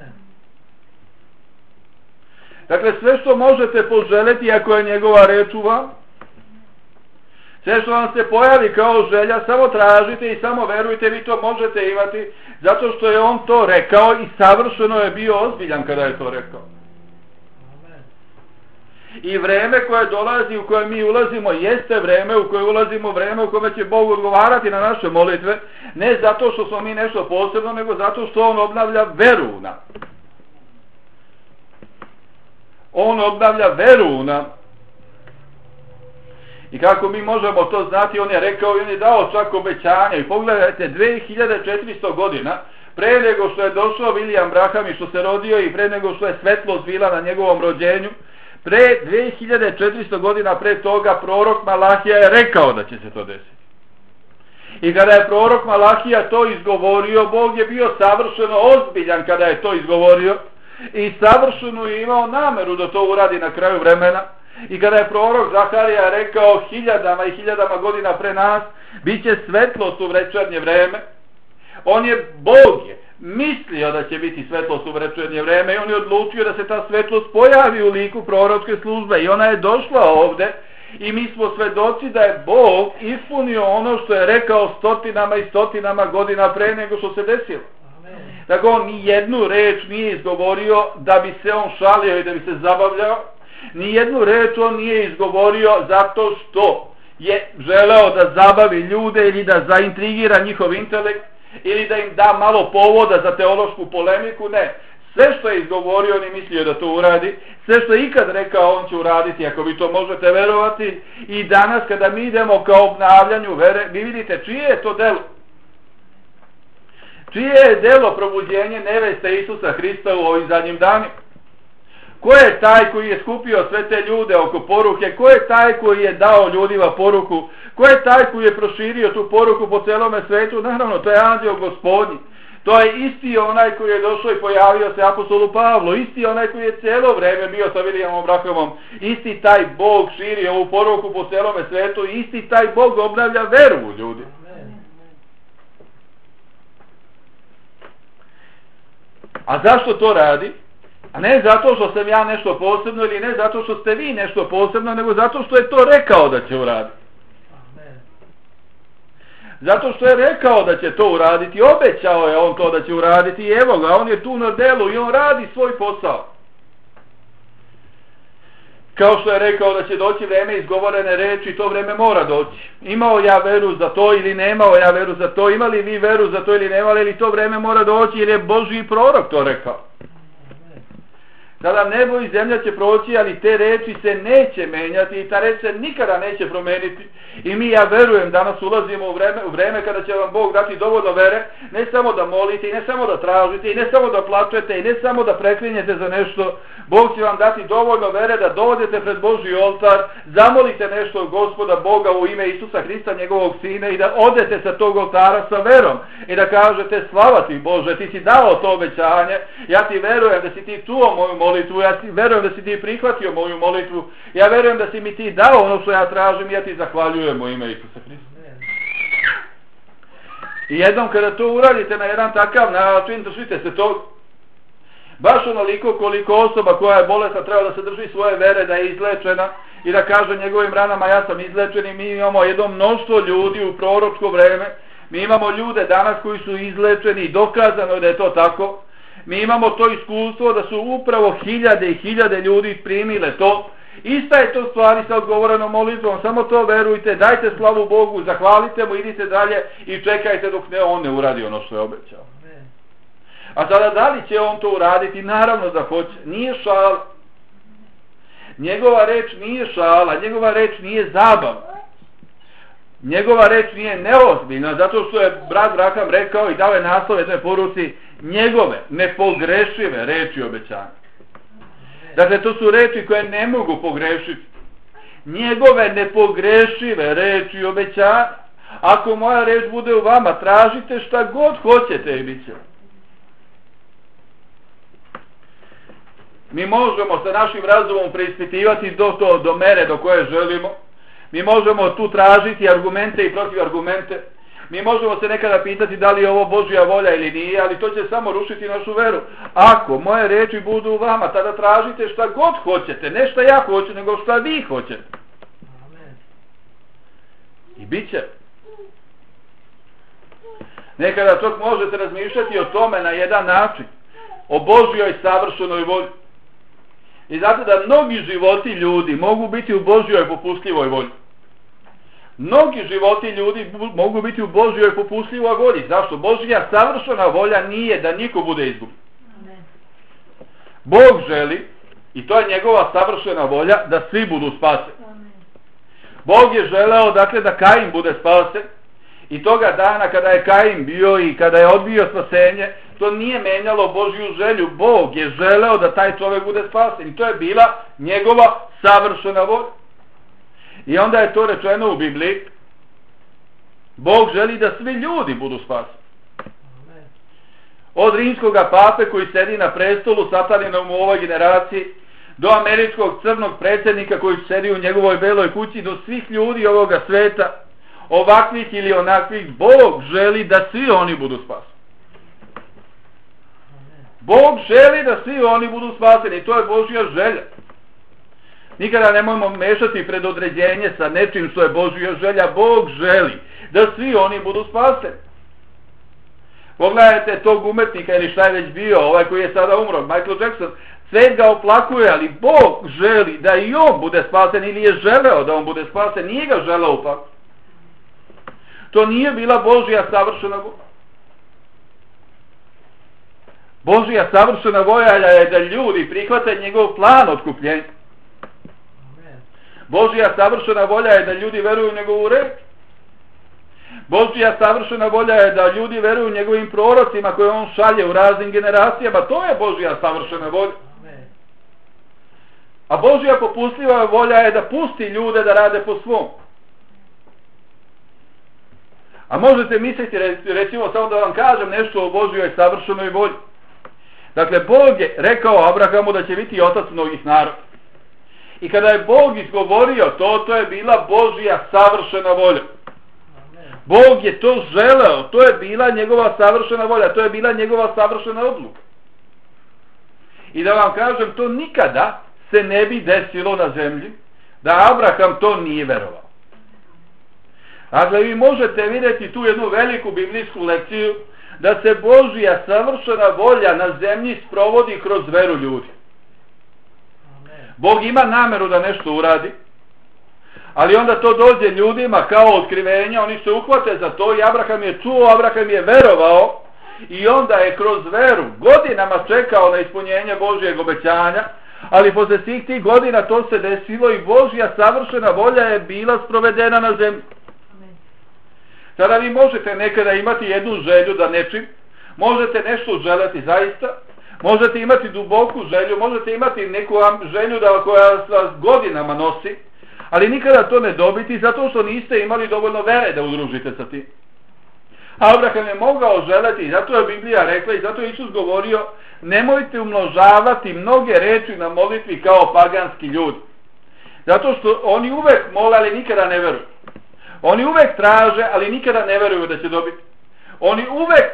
Dakle, sve što možete poželjeti, ako je njegova reč u vam, sve što vam se pojavi kao želja, samo tražite i samo verujte, vi to možete imati, zato što je on to rekao i savršeno je bio ozbiljan kada je to rekao. I vreme koje dolazi, u koje mi ulazimo, jeste vreme u koje ulazimo, vreme u kome će Bog odgovarati na naše molitve, ne zato što smo mi nešto posebno, nego zato što on obnavlja veru u nas. On obnavlja veru u nas. I kako mi možemo to znati, on je rekao i on je dao čak obećanja. I pogledajte, 2400 godina, pre nego što je došao William Branham i što se rodio i pre nego što je svetlost bila na njegovom rođenju, pre 2400 godina pre toga prorok Malahija je rekao da će se to desiti. I kada je prorok Malahija to izgovorio, Bog je bio savršeno ozbiljan kada je to izgovorio i savršeno je imao nameru da to uradi na kraju vremena. I kada je prorok Zaharija rekao hiljadama i hiljadama godina pre nas, bit će svetlost u večernje vreme, Bog je mislio da će biti svetlost u večernje vreme i on je odlučio da se ta svetlost pojavi u liku proročke službe i ona je došla ovde i mi smo svedoci da je Bog ispunio ono što je rekao stotinama i stotinama godina pre nego što se desilo. Tako on ni jednu reč nije izgovorio da bi se on šalio i da bi se zabavljao, ni jednu reč on nije izgovorio zato što je želeo da zabavi ljude ili da zaintrigira njihov intelekt ili da im da malo povoda za teološku polemiku, ne. Sve što je izgovorio on je mislio da to uradi, sve što je ikad rekao on će uraditi, ako vi to možete verovati. I danas kada mi idemo ka obnavljanju vere, vi vidite čije je to delo. Čije je delo probuđenje neveste Isusa Hrista u ovim zadnjim danima? Ko je taj koji je skupio sve te ljude oko poruke? Ko je taj koji je dao ljudima poruku? Ko je taj koji je proširio tu poruku po celome svetu? Naravno, to je anđeo gospodnji. To je isti onaj koji je došao i pojavio se apostolu Pavlu. Isti onaj koji je cijelo vreme bio sa Williamom Brahamom. Isti taj Bog širi ovu poruku po celome svetu. Isti taj Bog obnavlja veru u ljudi. A zašto to radi? A ne zato što sam ja nešto posebno ili ne zato što ste vi nešto posebno, nego zato što je to rekao da će uraditi. Zato što je rekao da će to uraditi, obećao je on to da će uraditi i evo ga, on je tu na delu i on radi svoj posao. Kao što je rekao da će doći vreme izgovorene reči, to vreme mora doći. Imao ja veru za to ili nemao ja veru za to, imali vi veru za to ili nemali, ili to vreme mora doći jer je Božji prorok to rekao. Sada nebo i zemlja će proći, ali te reči se neće menjati i ta reč se nikada neće promeniti. I mi, ja verujem, danas ulazimo u vreme kada će vam Bog dati dovoljno vere, ne samo da molite i ne samo da tražite i ne samo da plačete i ne samo da preklinjete za nešto. Bog će vam dati dovoljno vere da dođete pred Božji oltar, zamolite nešto od Gospoda Boga u ime Isusa Hrista, njegovog Sina, i da odete sa tog oltara sa verom i da kažete slava ti Bože, ti si dao to obećanje, ja ti verujem da si ti čuo moju molitvu, ja ti verujem da si ti prihvatio moju molitvu, ja verujem da si mi ti dao ono što ja tražim, ja ti zahvaljujem u ime Isusa Hrista. I jednom kada to uradite na jedan takav način, držite se to baš onoliko koliko osoba koja je bolesna treba da se drži svoje vere, da je izlečena i da kaže njegovim ranama ja sam izlečen. I mi imamo jedno mnoštvo ljudi u proročko vreme Mi imamo ljude danas koji su izlečeni i dokazano je da je to tako. Mi imamo to iskustvo da su upravo hiljade i hiljade ljudi primile to. Ista je to stvari sa odgovorenom molitvom, samo to verujte, dajte slavu Bogu, zahvalite mu, idite dalje i čekajte dok on ne uradi ono što je obećao. A sada da li će on to uraditi? Naravno da hoće. Nije šala. Njegova reč nije šala, njegova reč nije zabava. Njegova reč nije neozbiljna, zato što je brat Braham rekao i dao je naslov jednoj poruci njegove nepogrešive reči obećanja. Dakle, to su reči koje ne mogu pogrešiti. Njegove nepogrešive reči obećanja. Ako moja reč bude u vama, tražite šta god hoćete i bit će. Mi možemo sa našim razumom preispitivati do mere do koje želimo. Mi možemo tu tražiti argumente i protivargumente. Mi možemo se nekada pitati da li je ovo Božja volja ili nije, ali to će samo rušiti našu veru. Ako moje reči budu u vama, tada tražite šta god hoćete. Ne šta ja hoću, nego šta vi hoćete. Amen. I bit će. Nekada čak možete razmišljati o tome na jedan način. O Božjoj savršenoj volji. I znate da mnogi životi ljudi mogu biti u Božjoj popustljivoj volji. Mnogi životi ljudi mogu biti u Božjoj popustljivoj volji. Zašto? Božja savršena volja nije da niko bude izgubljen. Bog želi, i to je njegova savršena volja, da svi budu spaseni. Bog je želeo, dakle, da Kain bude spasen. I toga dana kada je Kain bio i kada je odbio spasenje, to nije menjalo Božju želju. Bog je želeo da taj čovjek bude spasen. I to je bila njegova savršena volja. I onda je to rečeno u Bibliji. Bog želi da svi ljudi budu spaseni. Od rimskoga pape koji sedi na prestolu sataninom u ovoj generaciji, do američkog crnog predsjednika koji sedi u njegovoj beloj kući, do svih ljudi ovoga sveta, ovakvih ili onakvih, Bog želi da svi oni budu spaseni. Bog želi da svi oni budu spaseni i to je Božja želja. Nikada nemojmo mešati predodređenje sa nečim što je Božja želja. Bog želi da svi oni budu spaseni. Pogledajte tog umetnika ili šta je već bio, ovaj koji je sada umro, Michael Jackson, svet ga oplakuje, ali Bog želi da i on bude spasen ili je želeo da on bude spasen, nije ga želeo upakti. To nije bila Božja savršena volja. Božja savršena volja je da ljudi prihvate njegov plan otkupljenja. Božja savršena volja je da ljudi veruju u njegovu reč. Božja savršena volja je da ljudi veruju u njegovim prorocima koje on šalje u raznim generacijama. To je Božja savršena volja. A Božja popustljiva volja je da pusti ljude da rade po svom. A možete misliti, recimo samo da vam kažem nešto o Božjoj savršenoj volji. Dakle, Bog je rekao Abrahamu da će biti otac mnogih naroda. I kada je Bog izgovorio to je bila Božja savršena volja. Bog je to želeo, to je bila njegova savršena volja, to je bila njegova savršena odluka. I da vam kažem, to nikada se ne bi desilo na zemlji, da Abraham to nije verovao. Dakle, vi možete vidjeti tu jednu veliku biblijsku lekciju, da se Božja savršena volja na zemlji sprovodi kroz veru ljudi. Bog ima nameru da nešto uradi, ali onda to dođe ljudima kao otkrivenje, oni se uhvate za to i Abraham je čuo, Abraham je verovao i onda je kroz veru godinama čekao na ispunjenje Božjeg obećanja, ali posle svih tih godina to se desilo i Božja savršena volja je bila sprovedena na zemlji. Sada vi možete nekada imati jednu želju da nečim, možete nešto želeti zaista, možete imati duboku želju, možete imati neku želju koja vas godinama nosi, ali nikada to ne dobiti zato što niste imali dovoljno vere da udružite sa tim. Abraham je mogao želeti i zato je Biblija rekla i zato je Isus govorio nemojte umnožavati mnoge reči na molitvi kao paganski ljudi. Zato što oni uvek mole, ali nikada ne veruju. Oni uvek traže, ali nikada ne veruju da će dobiti. Oni uvek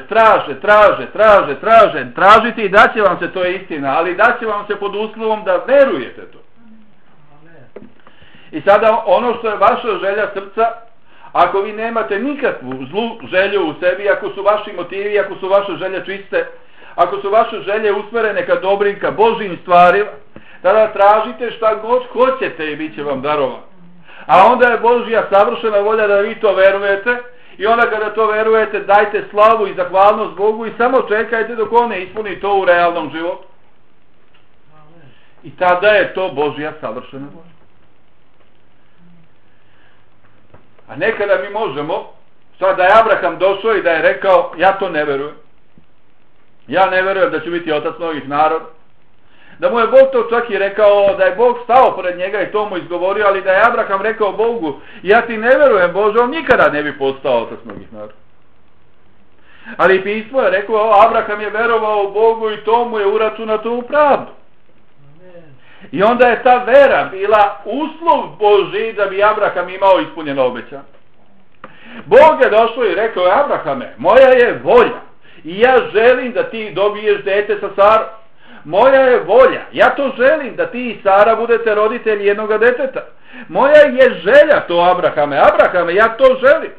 tražite i daće vam se, to je istina, ali daće vam se pod uslovom da verujete to. I sada ono što je vaša želja srca, ako vi nemate nikakvu zlu želju u sebi, ako su vaši motivi, ako su vaše želje čiste, ako su vaše želje usmjerene ka dobrim, ka Božjim stvarima, tada tražite šta god hoćete i bit će vam darovano. A onda je Božja savršena volja da vi to verujete i onda kada to verujete dajte slavu i zahvalnost Bogu i samo čekajte dok On ne ispuni to u realnom životu. I tada je to Božja savršena volja. A nekada mi možemo, sad da je Abraham došao i da je rekao, ja to ne verujem. Ja ne verujem da će biti otac mnogih naroda. Da mu je Bog to čak i rekao, da je Bog stao pored njega i to mu izgovorio, ali da je Abraham rekao Bogu, ja ti ne verujem Bože, on nikada ne bi postao otac mnogih naroda. Ali pismo je rekao, Abraham je verovao Bogu i to mu je uračunato u pravdu. I onda je ta vera bila uslov Božji da bi Abraham imao ispunjeno obećanje. Bog je došao i rekao, Abrahame, moja je volja i ja želim da ti dobiješ dete sa Sarom. Moja je volja, ja to želim da ti i Sara budete roditelji jednoga deteta. Moja je želja to, Abrahame, ja to želim.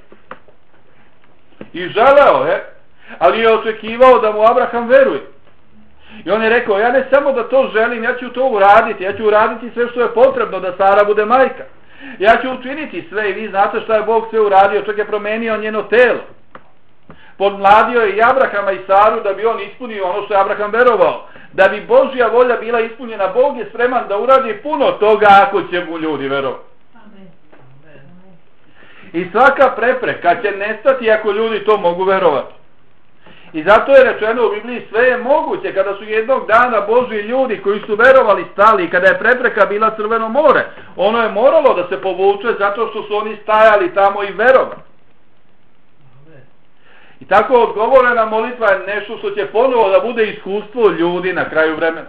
I želeo je, ali je očekivao da mu Abraham veruje. I on je rekao, ja ne samo da to želim, ja ću to uraditi, ja ću uraditi sve što je potrebno da Sara bude majka. Ja ću učiniti sve i vi znate šta je Bog sve uradio, čak je promenio njeno telo. Podmladio je i Abrahama i Saru da bi on ispunio ono što je Abraham verovao. Da bi Božja volja bila ispunjena, Bog je spreman da uradi puno toga ako će mu ljudi verovati. I svaka prepreka će nestati ako ljudi to mogu verovati. I zato je rečeno u Bibliji sve je moguće kada su jednog dana Božji ljudi koji su verovali stali i kada je prepreka bila Crveno more. Ono je moralo da se povuče zato što su oni stajali tamo i verovali. I tako odgovorena molitva je nešto što će ponovo da bude iskustvo ljudi na kraju vremena.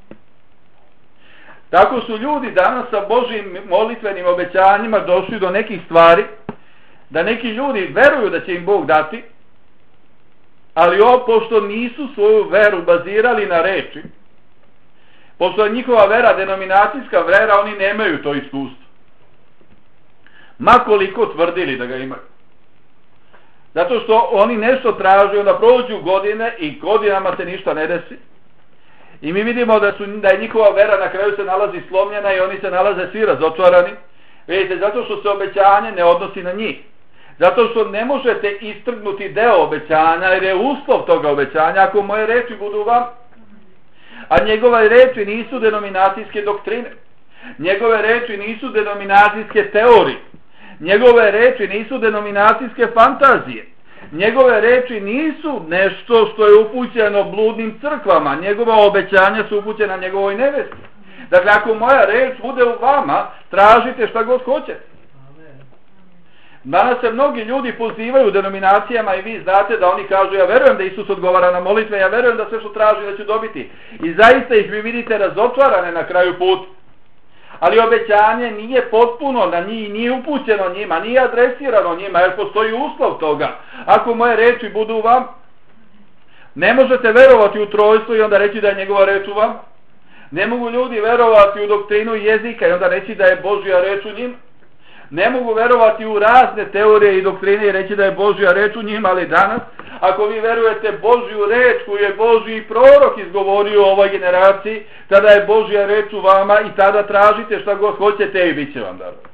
Tako su ljudi danas sa Božjim molitvenim obećanjima došli do nekih stvari, da neki ljudi veruju da će im Bog dati, ali pošto nisu svoju veru bazirali na reči, pošto je njihova vera denominacijska vera, oni nemaju to iskustvo. Makoliko tvrdili da ga imaju. Zato što oni nešto traže, onda prođu godine i godinama se ništa ne desi. I mi vidimo da je njihova vera na kraju se nalazi slomljena i oni se nalaze svi razočarani. Vidite, zato što se obećanje ne odnosi na njih. Zato što ne možete istrgnuti deo obećanja, jer je uslov toga obećanja ako moje reči budu vam. A njegove reči nisu denominacijske doktrine. Njegove reči nisu denominacijske teorije. Njegove reči nisu denominacijske fantazije. Njegove reči nisu nešto što je upućeno bludnim crkvama. Njegova obećanja su upućena njegovoj nevesti. Dakle, ako moja reč bude u vama, tražite šta god hoćete. Danas se mnogi ljudi pozivaju u denominacijama i vi znate da oni kažu, ja verujem da Isus odgovara na molitve, ja verujem da sve što traži da ću dobiti. I zaista ih vi vidite razočarane na kraju puta. Ali obećanje nije potpuno na njih, nije upućeno njima, nije adresirano njima, jer postoji uslov toga. Ako moje reči budu u vam, ne možete verovati u trojstvo i onda reći da je njegova reč u vam. Ne mogu ljudi verovati u doktrinu jezika i onda reći da je Božja reč u njima. Ne mogu verovati u razne teorije i doktrine i reći da je Božja reč u njima, ali danas, ako vi verujete Božju reč koju je Božji prorok izgovorio u ovoj generaciji, tada je Božja reč u vama i tada tražite šta god hoćete i bit će vam daro.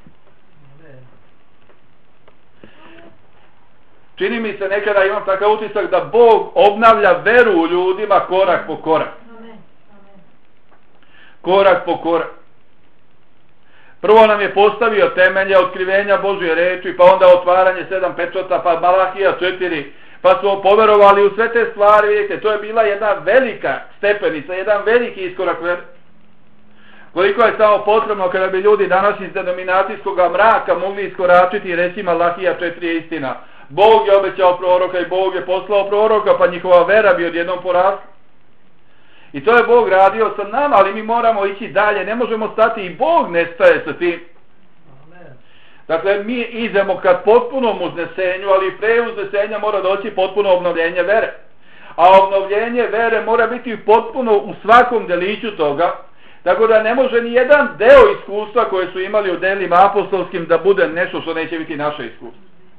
Čini mi se nekada imam takav utisak da Bog obnavlja veru u ljudima korak po korak. Korak po korak. Prvo nam je postavio temelje otkrivenja Božje reči, pa onda otvaranje 7 pečata, pa Malahija 4, pa smo poverovali u sve te stvari, vidite, to je bila jedna velika stepenica, jedan veliki iskorak vere. Koliko je samo potrebno kada bi ljudi danas iz denominacijskog mraka mogli iskoračiti i reći Malahija 4 je istina. Bog je obećao proroka i Bog je poslao proroka, pa njihova vera bi odjednom porasla. I to je Bog radio sa nama, ali mi moramo ići dalje, ne možemo stati i Bog ne staje sa tim. Dakle, mi idemo ka potpunom uznesenju, ali pre uznesenja mora doći potpuno obnovljenje vere. A obnovljenje vere mora biti potpuno u svakom deliću toga, tako da ne može ni jedan deo iskustva koje su imali u delima apostolskim da bude nešto što neće biti naše iskustvo.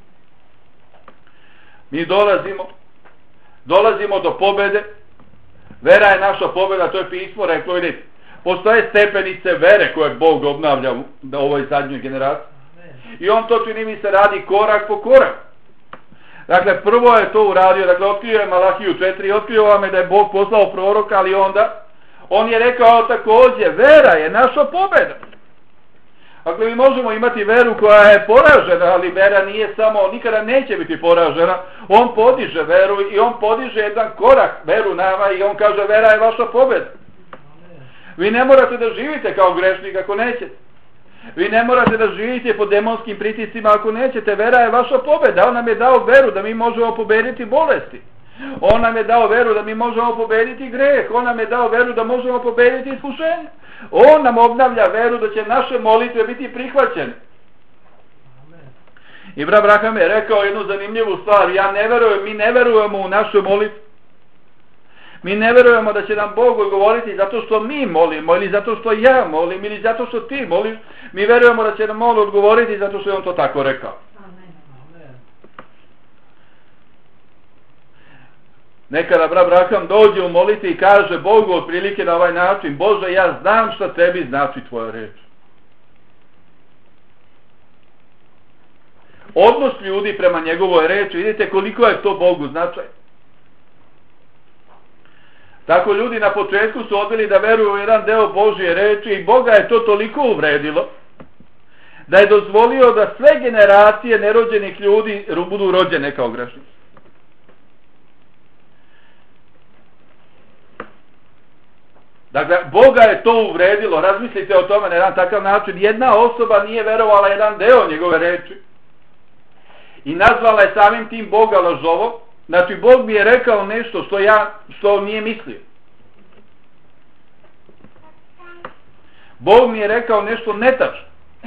Mi dolazimo do pobede. Vera je naša pobeda, to je pismo reklo, vidite. Postoje stepenice vere koje Bog obnavlja u ovoj zadnjoj generaciji. I on to, čini mi se, radi korak po korak. Dakle, prvo je to uradio, dakle, otkrio je Malahiju 4, otkrio vam je da je Bog poslao proroka, ali onda on je rekao također, vera je naša pobeda. Dakle, mi možemo imati veru koja je poražena, ali vera nije samo, nikada neće biti poražena. On podiže veru i on podiže jedan korak veru nama i on kaže, vera je vaša pobeda. Vi ne morate da živite kao grešnik ako nećete. Vi ne morate da živite pod demonskim pritiscima ako nećete. Vera je vaša pobeda. On nam je dao veru da mi možemo pobediti bolesti. On nam je dao veru da mi možemo pobediti greh. On nam je dao veru da možemo pobediti iskušenje. On nam obnavlja veru da će naše molitve biti prihvaćene. I brat Braham je rekao jednu zanimljivu stvar. Mi ne verujemo u našu molitvu. Mi ne verujemo da će nam Bog odgovoriti zato što mi molimo, ili zato što ja molim, ili zato što ti moliš. Mi verujemo da će nam On odgovoriti zato što je On to tako rekao. Nekada brat Braham dođe u molitvi i kaže Bogu otprilike na ovaj način, Bože, ja znam šta tebi znači tvoja reč. Odnos ljudi prema njegovoj reči, vidite koliko je to Bogu značaj. Tako ljudi na početku su odbili da veruju u jedan deo Božje reči i Boga je to toliko uvredilo da je dozvolio da sve generacije nerođenih ljudi budu rođene kao grešnici. Dakle, Boga je to uvredilo, razmislite o tome na jedan takav način. Jedna osoba nije verovala jedan deo njegove reči i nazvala je samim tim Boga lažovom. Znači, Bog mi je rekao nešto što nije mislio. Bog mi je rekao nešto netačno.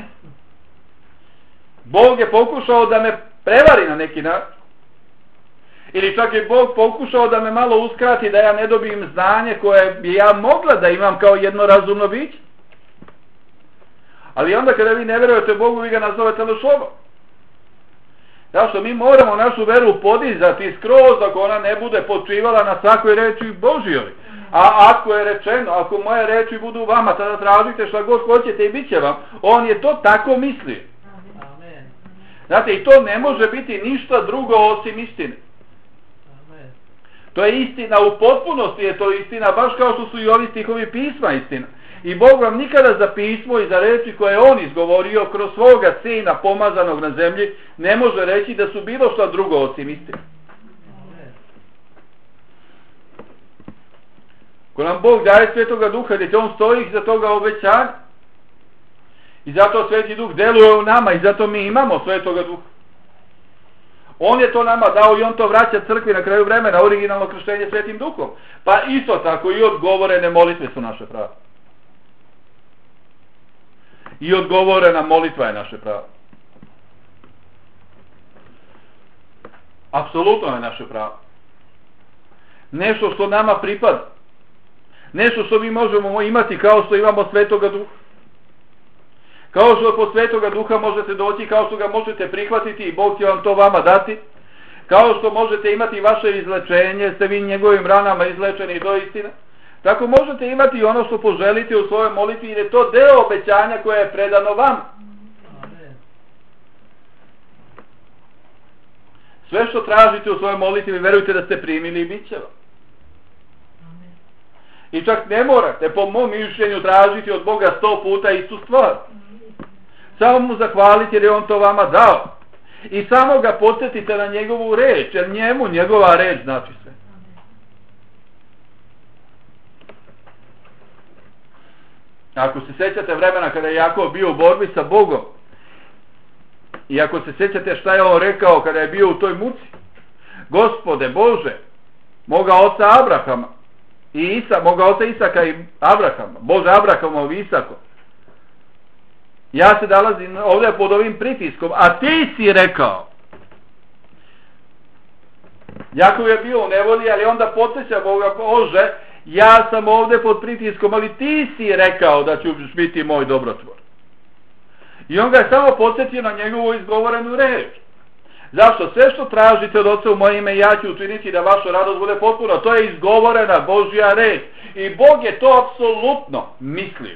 Bog je pokušao da me prevari na neki način. Ili čak je Bog pokušao da me malo uskrati da ja ne dobijem znanje koje bi ja mogla da imam kao jedno razumno biće. Ali onda kada vi ne verujete Bogu, vi ga nazovete lažovom. Zato što mi moramo našu veru podizati skroz ako ona ne bude počivala na svakoj reči Božjoj. A ako je rečeno, ako moje reči budu vama, tada tražite šta god hoćete i bit će vam. On je to tako mislio. Znate, i to ne može biti ništa drugo osim istine. To je istina u potpunosti, je to istina, baš kao što su i ovi stihovi pisma istina. I Bog vam nikada za pismo i za reči koje je On izgovorio kroz svoga Sina pomazanog na zemlji ne može reći da su bilo što drugo osim istine. Ko nam Bog daje Svetoga Duha, gdje On stoji iza toga obećanja. I zato Sveti Duh deluje u nama i zato mi imamo Svetoga Duha. On je to nama dao i On to vraća crkvi na kraju vremena, originalno krštenje Svetim Duhom. Pa isto tako i odgovorene molitve su naše pravo. I odgovorena molitva je naše pravo. Apsolutno je naše pravo. Nešto što nama pripada. Nešto što mi možemo imati kao što imamo Svetoga Duha. Kao što po Svetoga Duha možete doći, kao što ga možete prihvatiti i Bog će vam to vama dati. Kao što možete imati vaše izlečenje, ste vi njegovim ranama izlečeni do istine. Tako možete imati i ono što poželite u svojoj molitvi jer je to deo obećanja koje je predano vam. Sve što tražite u svojoj molitvi verujte da ste primili i bit će vam. I čak ne morate po mom mišljenju tražiti od Boga 100 puta istu stvar. Samo mu zahvalite jer je On to vama dao. I samo ga podsjetite na njegovu reč, jer njemu njegova reč znači sve. Ako se sjećate vremena kada je Jakov bio u borbi sa Bogom, i ako se sjećate šta je on rekao kada je bio u toj muci, Gospode Bože, moga oca Abrahama, moga oca Isaka i Abrahama, Bože Abrahamov i Isako, ja se nalazim ovdje pod ovim pritiskom, a ti si rekao. Jakov je bio u nevolji, ali onda podsjeća Boga, Bože, ja sam ovdje pod pritiskom, ali ti si rekao da ćeš biti moj dobrotvor. I on ga je samo podsjetio na njegovu izgovorenu reč. Zašto? Sve što tražite od Oca u moje ime, ja ću učiniti da vaša radost bude potpuna. To je izgovorena Božja reč. I Bog je to apsolutno mislio.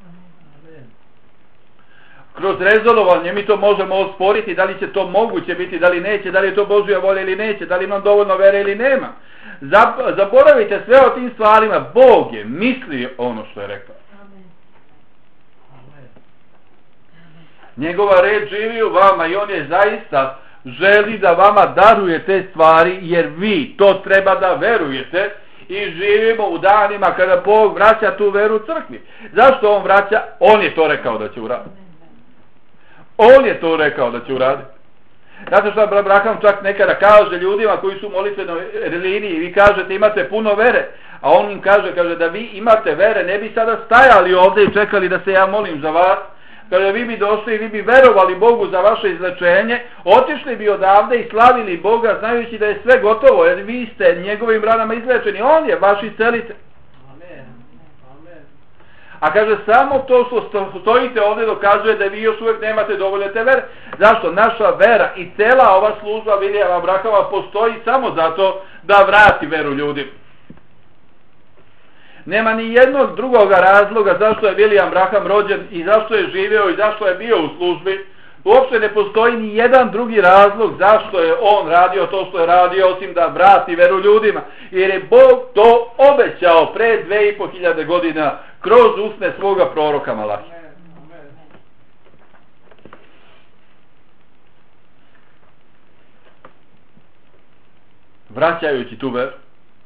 Kroz rezonovanje mi to možemo osporiti, da li će to moguće biti, da li neće, da li je to Božja volja ili neće, da li imam dovoljno vere ili nema. Zaboravite sve o tim stvarima. Bog je mislio ono što je rekao. Njegova reč živi u vama i on je zaista želi da vama daruje te stvari, jer vi to treba da verujete. I živimo u danima kada Bog vraća tu veru crkvi. Zašto on vraća? On je to rekao da će uraditi. On je to rekao da će uraditi. Zato što Abraham čak nekada kaže ljudima koji su u molitvenoj liniji, vi kažete imate puno vere, a on im kaže da vi imate vere, ne bi sada stajali ovdje i čekali da se ja molim za vas. Kada vi bi došli i vi bi verovali Bogu za vaše izlečenje, otišli bi odavde i slavili Boga znajući da je sve gotovo, jer vi ste njegovim ranama izlečeni, on je vaš iscelitelj. A kaže, samo to što stojite ovdje dokazuje da vi još uvijek nemate dovoljne te vere. Zašto? Naša vera i cela ova služba Vilijama Abrahama postoji samo zato da vrati veru ljudima. Nema ni jednog drugog razloga zašto je Vilijam Abraham rođen i zašto je živio i zašto je bio u službi. Uopšte ne postoji ni jedan drugi razlog zašto je on radio to što je radio, osim da vrati veru ljudima. Jer je Bog to obećao pre 2500 godina kroz usne svoga proroka Malahija. Vraćajući tu veru.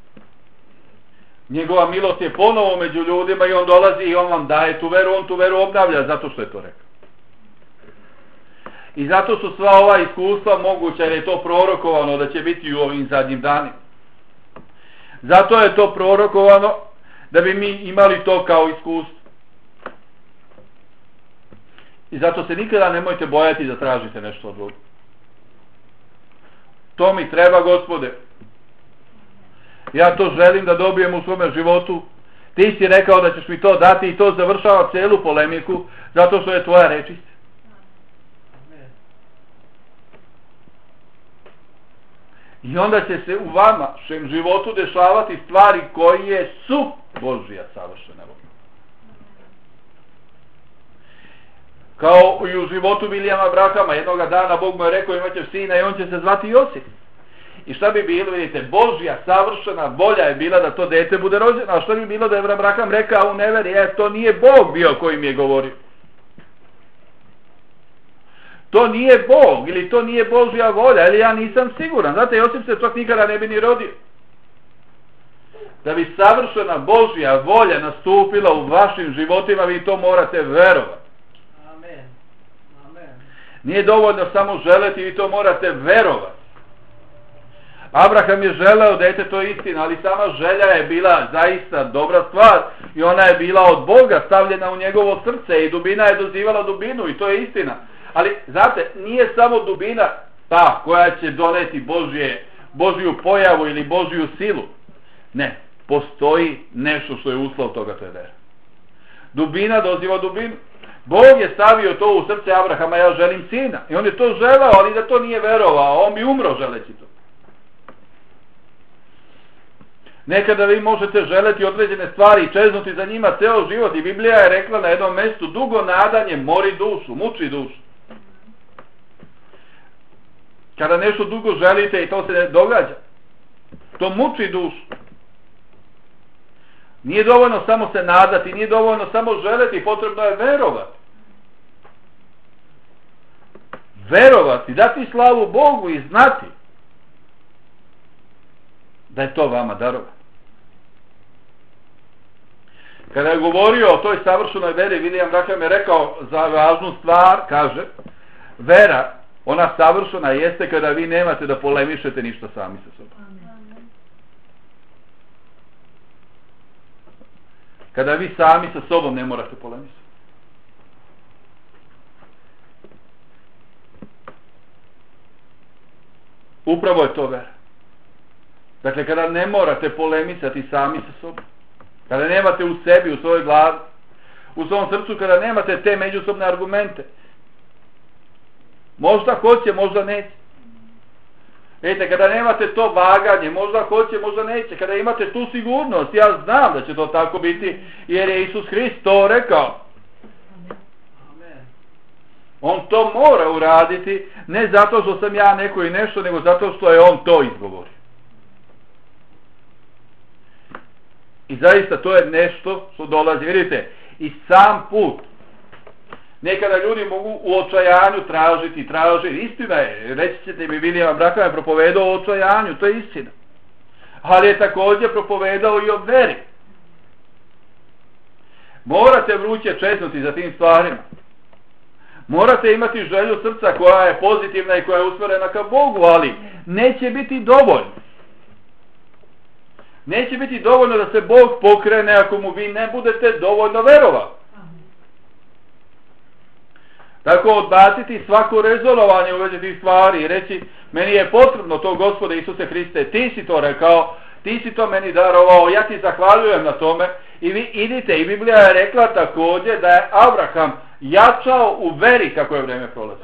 Njegova milost je ponovo među ljudima i on dolazi i on vam daje tu veru, on tu veru obnavlja zato što je to rekao. I zato su sva ova iskustva moguća jer je to prorokovano da će biti u ovim zadnjim danima. Zato je to prorokovano da bi mi imali to kao iskustvo. I zato se nikada nemojte bojati da tražite nešto od Boga. To mi treba, Gospode. Ja to želim da dobijem u svome životu. Ti si rekao da ćeš mi to dati i to završava celu polemiku zato što je tvoja reč istina. I onda će se u vašem životu dešavati stvari koje su Božja savršena volja. Kao i u životu Vilijama Abrahama, jednoga dana Bog mu je rekao imaćeš sina i on će se zvati Josip. I šta bi bilo, vidite, Božja savršena volja je bila da to dete bude rođeno. A šta bi bilo da je Abraham rekao u neveri, to nije Bog bio koji mi je govorio. To nije Bog ili to nije Božja volja, ili ja nisam siguran. Znate, Josip se čak nikada ne bi ni rodio. Da bi savršena Božja volja nastupila u vašim životima, vi to morate verovati. Amen. Amen. Nije dovoljno samo želeti, vi to morate verovati. Abraham je želeo dete, to je istina, ali sama želja je bila zaista dobra stvar i ona je bila od Boga stavljena u njegovo srce i dubina je dozivala dubinu i to je istina. Ali, znate, nije samo dubina ta koja će doneti Božju pojavu ili Božju silu. Ne, postoji nešto što je uslov toga, to je vera. Dubina doziva dubinu. Bog je stavio to u srce Abrahama, ja želim sina. I on je to želeo, ali da to nije verovao, on bi umro želeći to. Nekada vi možete želeti određene stvari i čeznuti za njima ceo život i Biblija je rekla na jednom mjestu dugo nadanje mori dušu, muči dušu. Kada nešto dugo želite i to se ne događa, to muči dušu. Nije dovoljno samo se nadati, nije dovoljno samo želeti, potrebno je verovati. Verovati, dati slavu Bogu i znati da je to vama darovano. Kada je govorio o toj savršenoj veri, Vilijam Abraham je rekao za važnu stvar, kaže, vera, ona savršena jeste kada vi nemate da polemišete ništa sami sa sobom. Kada vi sami sa sobom ne morate polemisati. Upravo je to vera. Dakle, kada ne morate polemisati sami sa sobom, kada nemate u sebi, u svojoj glavi, u svom srcu, kada nemate te međusobne argumente, možda hoće, možda neće. Vidite, kada nemate to vaganje, možda hoće, možda neće, kada imate tu sigurnost, ja znam da će to tako biti, jer je Isus Hrist to rekao. On to mora uraditi, ne zato što sam ja neko i nešto, nego zato što je on to izgovorio. I zaista to je nešto što dolazi. Vidite, i sam put. Nekada ljudi mogu u očajanju tražiti. Istina je, reći ćete mi, William Branham je propovedao o očajanju, to je istina. Ali je također propovedao i o veri. Morate vruće čeznuti za tim stvarima. Morate imati želju srca koja je pozitivna i koja je usmjerena ka Bogu, ali neće biti dovoljno. Neće biti dovoljno da se Bog pokrene ako mu vi ne budete dovoljno verovali. Tako odbaciti svako rezonovanje u vezi tih stvari i reći, meni je potrebno to, Gospode Isuse Hriste, ti si to rekao, ti si to meni darovao, ja ti zahvaljujem na tome. I vi idite, i Biblija je rekla također da je Abraham jačao u veri kako je vrijeme prolazi.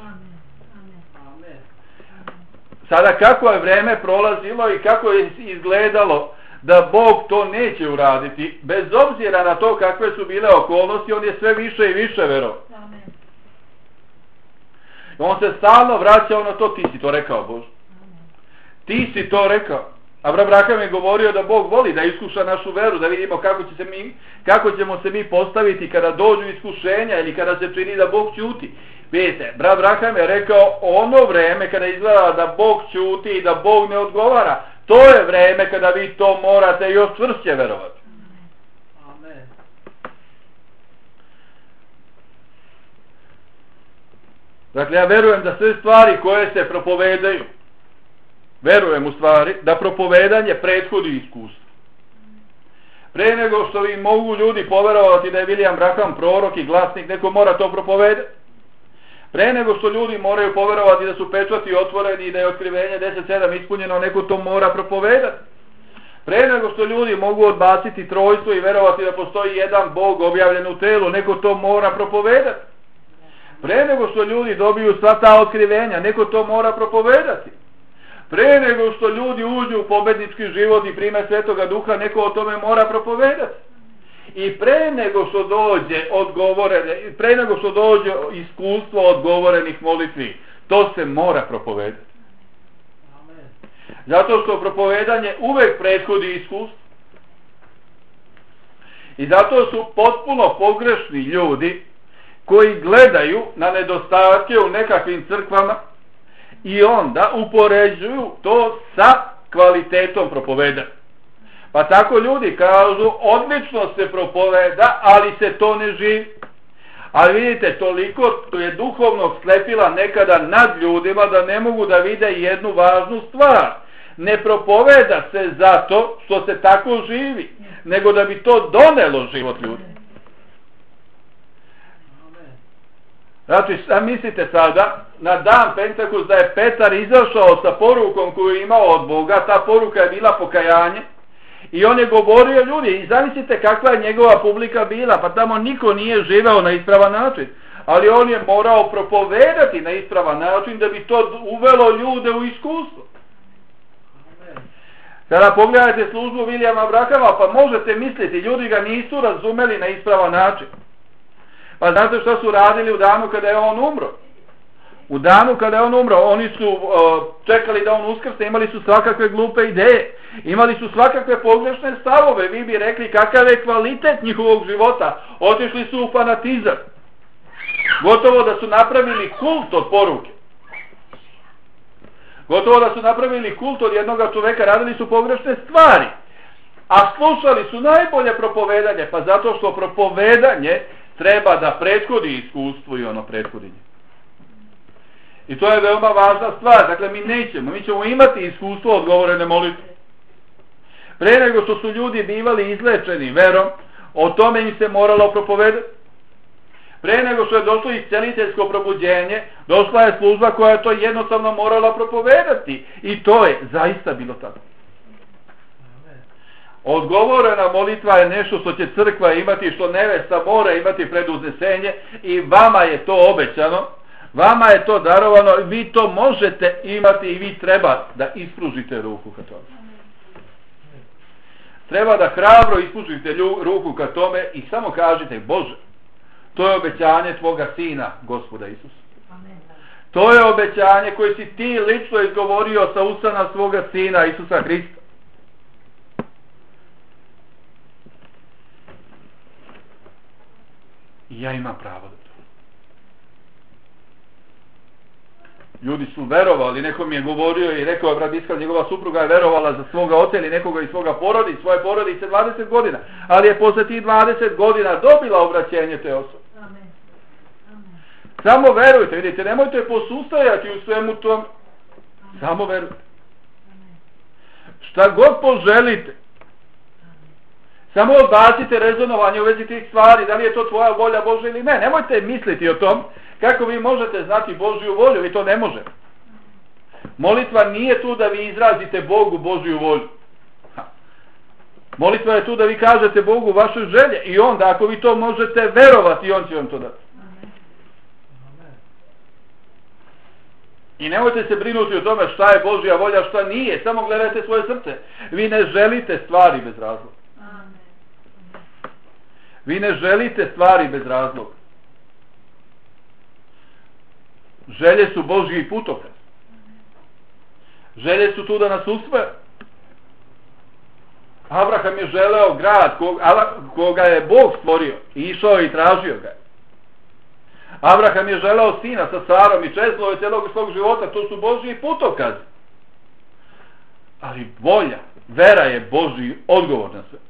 Sada kako je vrijeme prolazilo i kako je izgledalo da Bog to neće uraditi, bez obzira na to kakve su bile okolnosti, on je sve više i više verovao. On se stalno vraćao na to, ti si to rekao, Bože. Ti si to rekao. Abraham Branham je govorio da Bog voli da iskuša našu veru, da vidimo kako ćemo se mi postaviti kada dođu iskušenja ili kada se čini da Bog ćuti. Vidite, Abraham Branham je rekao, ono vreme kada izgleda da Bog ćuti i da Bog ne odgovara, to je vreme kada vi to morate još čvršće verovati. Amen. Dakle, ja verujem da sve stvari koje se propovedaju, verujem u stvari da propovedanje prethodi iskustvo. Pre nego što vi mogu ljudi poverovati da je William Branham prorok i glasnik, neko mora to propovedati. Pre nego što ljudi moraju poverovati da su pečati otvoreni i da je otkrivenje 10.7 ispunjeno, neko to mora propovedati. Pre nego što ljudi mogu odbaciti trojstvo i verovati da postoji jedan Bog objavljen u telu, neko to mora propovedati. Pre nego što ljudi dobiju sva ta otkrivenja, neko to mora propovedati. Pre nego što ljudi uđu u pobednički život i prime Svetoga Duha, neko o tome mora propovedati. I pre nego što dođe iskustvo odgovorenih molitvi, to se mora propovedati. Zato što propovedanje uvek prethodi iskustvo. I zato su potpuno pogrešni ljudi koji gledaju na nedostatke u nekakvim crkvama i onda upoređuju to sa kvalitetom propovedanja. Pa tako ljudi kažu, odlično se propoveda, ali se to ne živi. Ali vidite, toliko je duhovnog slepila nekada nad ljudima da ne mogu da vide jednu važnu stvar. Ne propoveda se zato što se tako živi, nego da bi to donelo život ljudi. Znači, mislite sada, na dan Pentekost da je Petar izašao sa porukom koju je imao od Boga, ta poruka je bila pokajanje, i on je govorio ljudi, i zamislite kakva je njegova publika bila, pa tamo niko nije živeo na ispravan način, ali on je morao propovedati na ispravan način da bi to uvelo ljude u iskustvo. Kada pogledate službu Williama Branhama, pa možete misliti, ljudi ga nisu razumeli na ispravan način. Pa znate što su radili u danu kada je on umro? U danu kada je on umro, oni su čekali da on uskrsne, imali su svakakve glupe ideje, imali su svakakve pogrešne stavove, vi bi rekli kakav je kvalitet njihovog života, otišli su u fanatizam. Gotovo da su napravili kult od poruke. Gotovo da su napravili kult od jednoga čoveka, radili su pogrešne stvari. A slušali su najbolje propovedanje, pa zato što propovedanje treba da prethodi iskustvu i ono prethodinje. I to je veoma važna stvar. Dakle, mi ćemo imati iskustvo odgovorene molitve. Pre nego što su ljudi bivali izlečeni verom, o tome im se moralo propovedati. Pre nego što je došlo isceliteljsko probuđenje, došla je služba koja je to jednostavno morala propovedati. I to je zaista bilo tako. Odgovorena molitva je nešto što će crkva imati, što nevesta mora imati pred uznesenje, i vama je to obećano. Vama je to darovano, vi to možete imati i vi treba da ispružite ruku ka tome. Treba da hrabro ispružite ruku ka tome i samo kažite: Bože, to je obećanje Tvoga Sina, Gospoda Isusa. To je obećanje koje si Ti lično izgovorio sa usana svoga Sina, Isusa Hrista. I ja imam pravo da to. Ljudi su verovali, neko mi je govorio i rekao je brat Iskra, njegova supruga je verovala za svoga oca ili nekoga iz svoje porodice 20 godina, ali je posle tih 20 godina dobila obraćenje te osobe. Amen. Amen. Samo verujte, vidite, nemojte posustajati u svemu tom. Samo verujte. Šta god poželite, samo odbacite rezonovanje u vezi tih stvari, da li je to tvoja volja Božja ili ne. Nemojte misliti o tom kako vi možete znati Božju volju, vi to ne možete. Molitva nije tu da vi izrazite Bogu Božju volju. Molitva je tu da vi kažete Bogu vaše želje i onda ako vi to možete verovati, on će vam to dati. I nemojte se brinuti o tome šta je Božja volja, šta nije, samo gledajte svoje srce. Vi ne želite stvari bez razloga. Vi ne želite stvari bez razloga. Želje su Božji putokaz. Želje su tu da nas usvoje. Abraham je želeo grad koga je Bog stvorio i išao i tražio ga. Abraham je želeo sina sa Sarom i čezlo je celog svog života. To su Božji putokaz. Ali volja, vera je Božji odgovor na sve.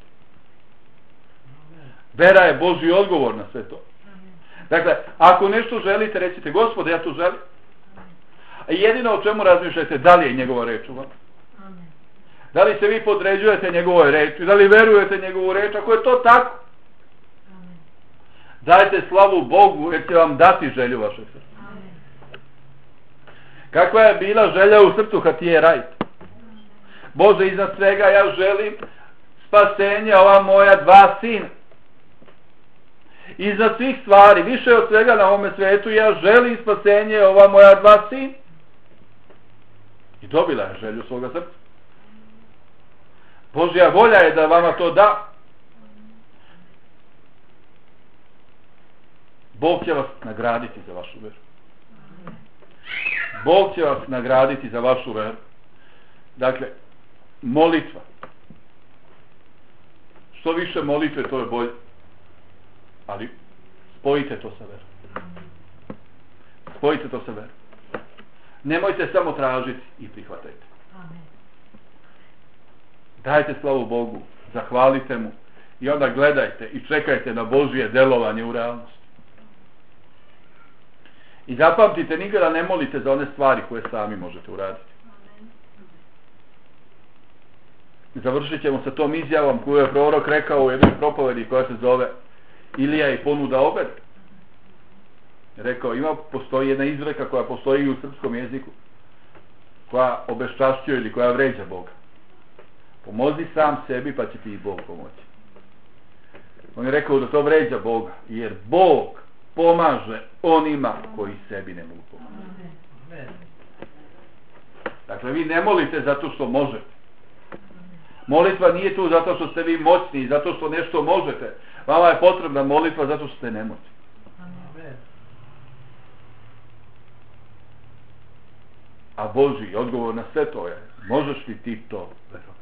Vera je Božji odgovor na sve to. Dakle, ako nešto želite, recite: Gospode, ja to želim. A jedino o čemu razmišljate, da li je njegova reč u vama? Da li se vi podređujete njegovoj reči? Da li verujete njegovu reč? Ako je to tako, dajte slavu Bogu jer će vam dati želju vašeg srca. Kakva je bila želja u srcu Hatije Rajt? Bože, iznad svega ja želim spasenje ova moja dva sina. Iznad svih stvari, više od svega na ovome svetu, ja želim spasenje ova moja dva sina. I dobila je želju svoga srca. Božja volja je da vama to da. Bog će vas nagraditi za vašu veru. Bog će vas nagraditi za vašu veru. Dakle, molitva. Što više molitve, to je bolje. Ali spojite to sa verom. Spojite to sa verom. Nemojte samo tražiti i prihvatajte. Dajte slavu Bogu, zahvalite mu i onda gledajte i čekajte na Božje delovanje u realnosti. I zapamtite, nikada ne molite za one stvari koje sami možete uraditi. Završit ćemo sa tom izjavom koju je prorok rekao u jednoj propovedi koja se zove Ilija i ponuda obed. Rekao, postoji jedna izreka koja postoji u srpskom jeziku, koja obeščašćuje ili koja vređa Boga. Pomozi sam sebi pa će ti i Bog pomoći. On je rekao da to vređa Boga, jer Bog pomaže onima koji sebi ne mogu pomoći. Dakle, vi ne molite zato što možete. Molitva nije tu zato što ste vi moćni i zato što nešto možete. Vama je potrebna molitva zato što ste nemoćni. A Božji odgovor na sve to je: možeš li ti to verovati?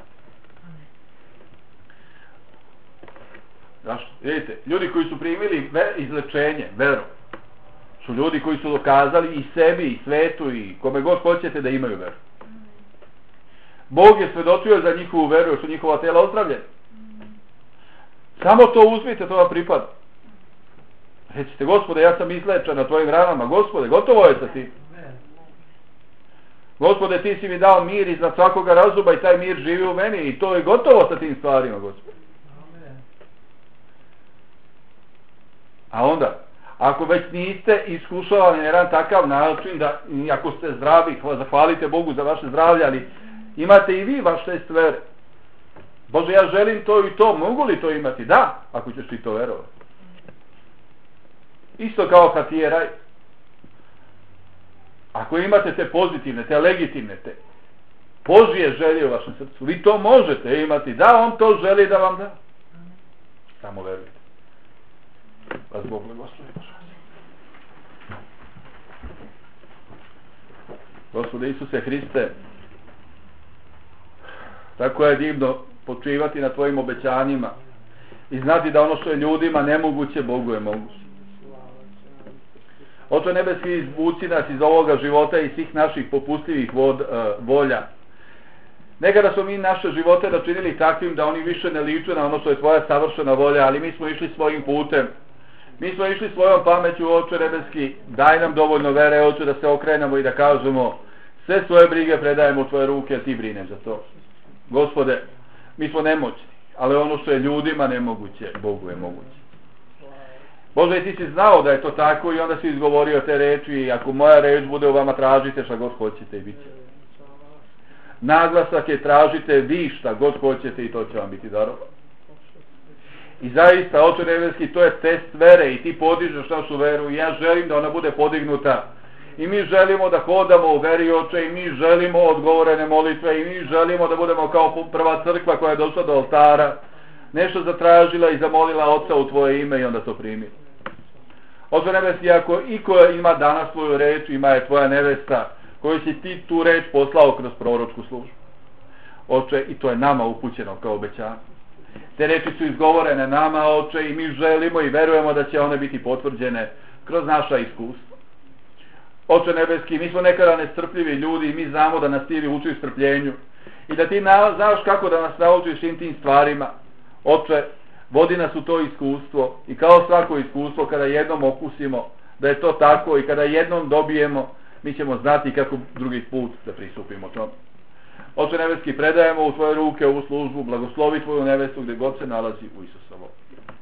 Zašto? Vidite, ljudi koji su primili izlečenje, veru, su ljudi koji su dokazali i sebi, i svetu, i kome god hoćete da imaju veru. Bog je svedočio za njihovu veru, jer su njihova tela ozdravljena. Samo to uzmite, to vam pripada. Recite: Gospode, ja sam izlečen na tvojim ranama. Gospode, gotovo je sa tim. Gospode, ti si mi dao mir iznad svakoga razuma i taj mir živi u meni i to je gotovo sa tim stvarima, Gospode. A onda, ako već niste iskušavali na jedan takav način da, ako ste zdravi, zahvalite Bogu za vaše zdravlje, ali imate i vi vaše stvere. Bože, ja želim to i to, mogu li to imati? Da, ako ćeš ti to verovati. Isto kao Hatije Rajt. ako imate te pozitivne, te legitimne, te Božje želje u vašem srcu, vi to možete imati, da on to želi da vam da. Samo verujte. Vas Bog blagoslovi. Gospode Isuse Hriste, tako je divno počivati na tvojim obećanjima i znati da ono što je ljudima nemoguće, Bogu je moguće. Oče nebeski, izvuci nas iz ovoga života i svih naših popustljivih volja. Nekada smo mi naše živote načinili takvim da oni više ne liče na ono što je tvoja savršena volja, ali mi smo išli svojim putem. Mi smo išli svojom pameću, Oče nebeski, daj nam dovoljno vere, Oče, da se okrenemo i da kažemo sve svoje brige predajemo u tvoje ruke, a ti brineš za to. Gospode, mi smo nemoćni, ali ono što je ljudima nemoguće, Bogu je moguće. Bože, ti si znao da je to tako i onda si izgovorio te reči i ako moja reč bude u vama, tražite šta god hoćete i bit će. Naglasak je tražite vi šta god hoćete i to će vam biti darovano. I zaista, Oče nebeski, to je test vere i ti podižeš našu veru i ja želim da ona bude podignuta. I mi želimo da hodamo u veri, Oče, i mi želimo odgovorene molitve i mi želimo da budemo kao prva crkva koja je došla do oltara, nešto zatražila i zamolila Oca u tvoje ime i onda to primi. Oče nebeski, ako iko ima danas tvoju reč, ima je tvoja nevesta, koju si ti tu reč poslao kroz proročku službu. Oče, i to je nama upućeno kao obećanje. Te reči su izgovorene nama, Oče, i mi želimo i verujemo da će one biti potvrđene kroz naša iskustva. Oče nebeski, mi smo nekada nestrpljivi ljudi i mi znamo da nas ti učiš strpljenju i da ti znaš kako da nas naučiš svim tim stvarima. Oče, vodi nas u to iskustvo i kao svako iskustvo kada jednom okusimo da je to tako i kada jednom dobijemo, mi ćemo znati kako drugi put da pristupimo tome. Oče nebeski, predajemo u tvoje ruke ovu službu, blagoslovi tvoju nevestu gdje god se nalazi u Isusovom.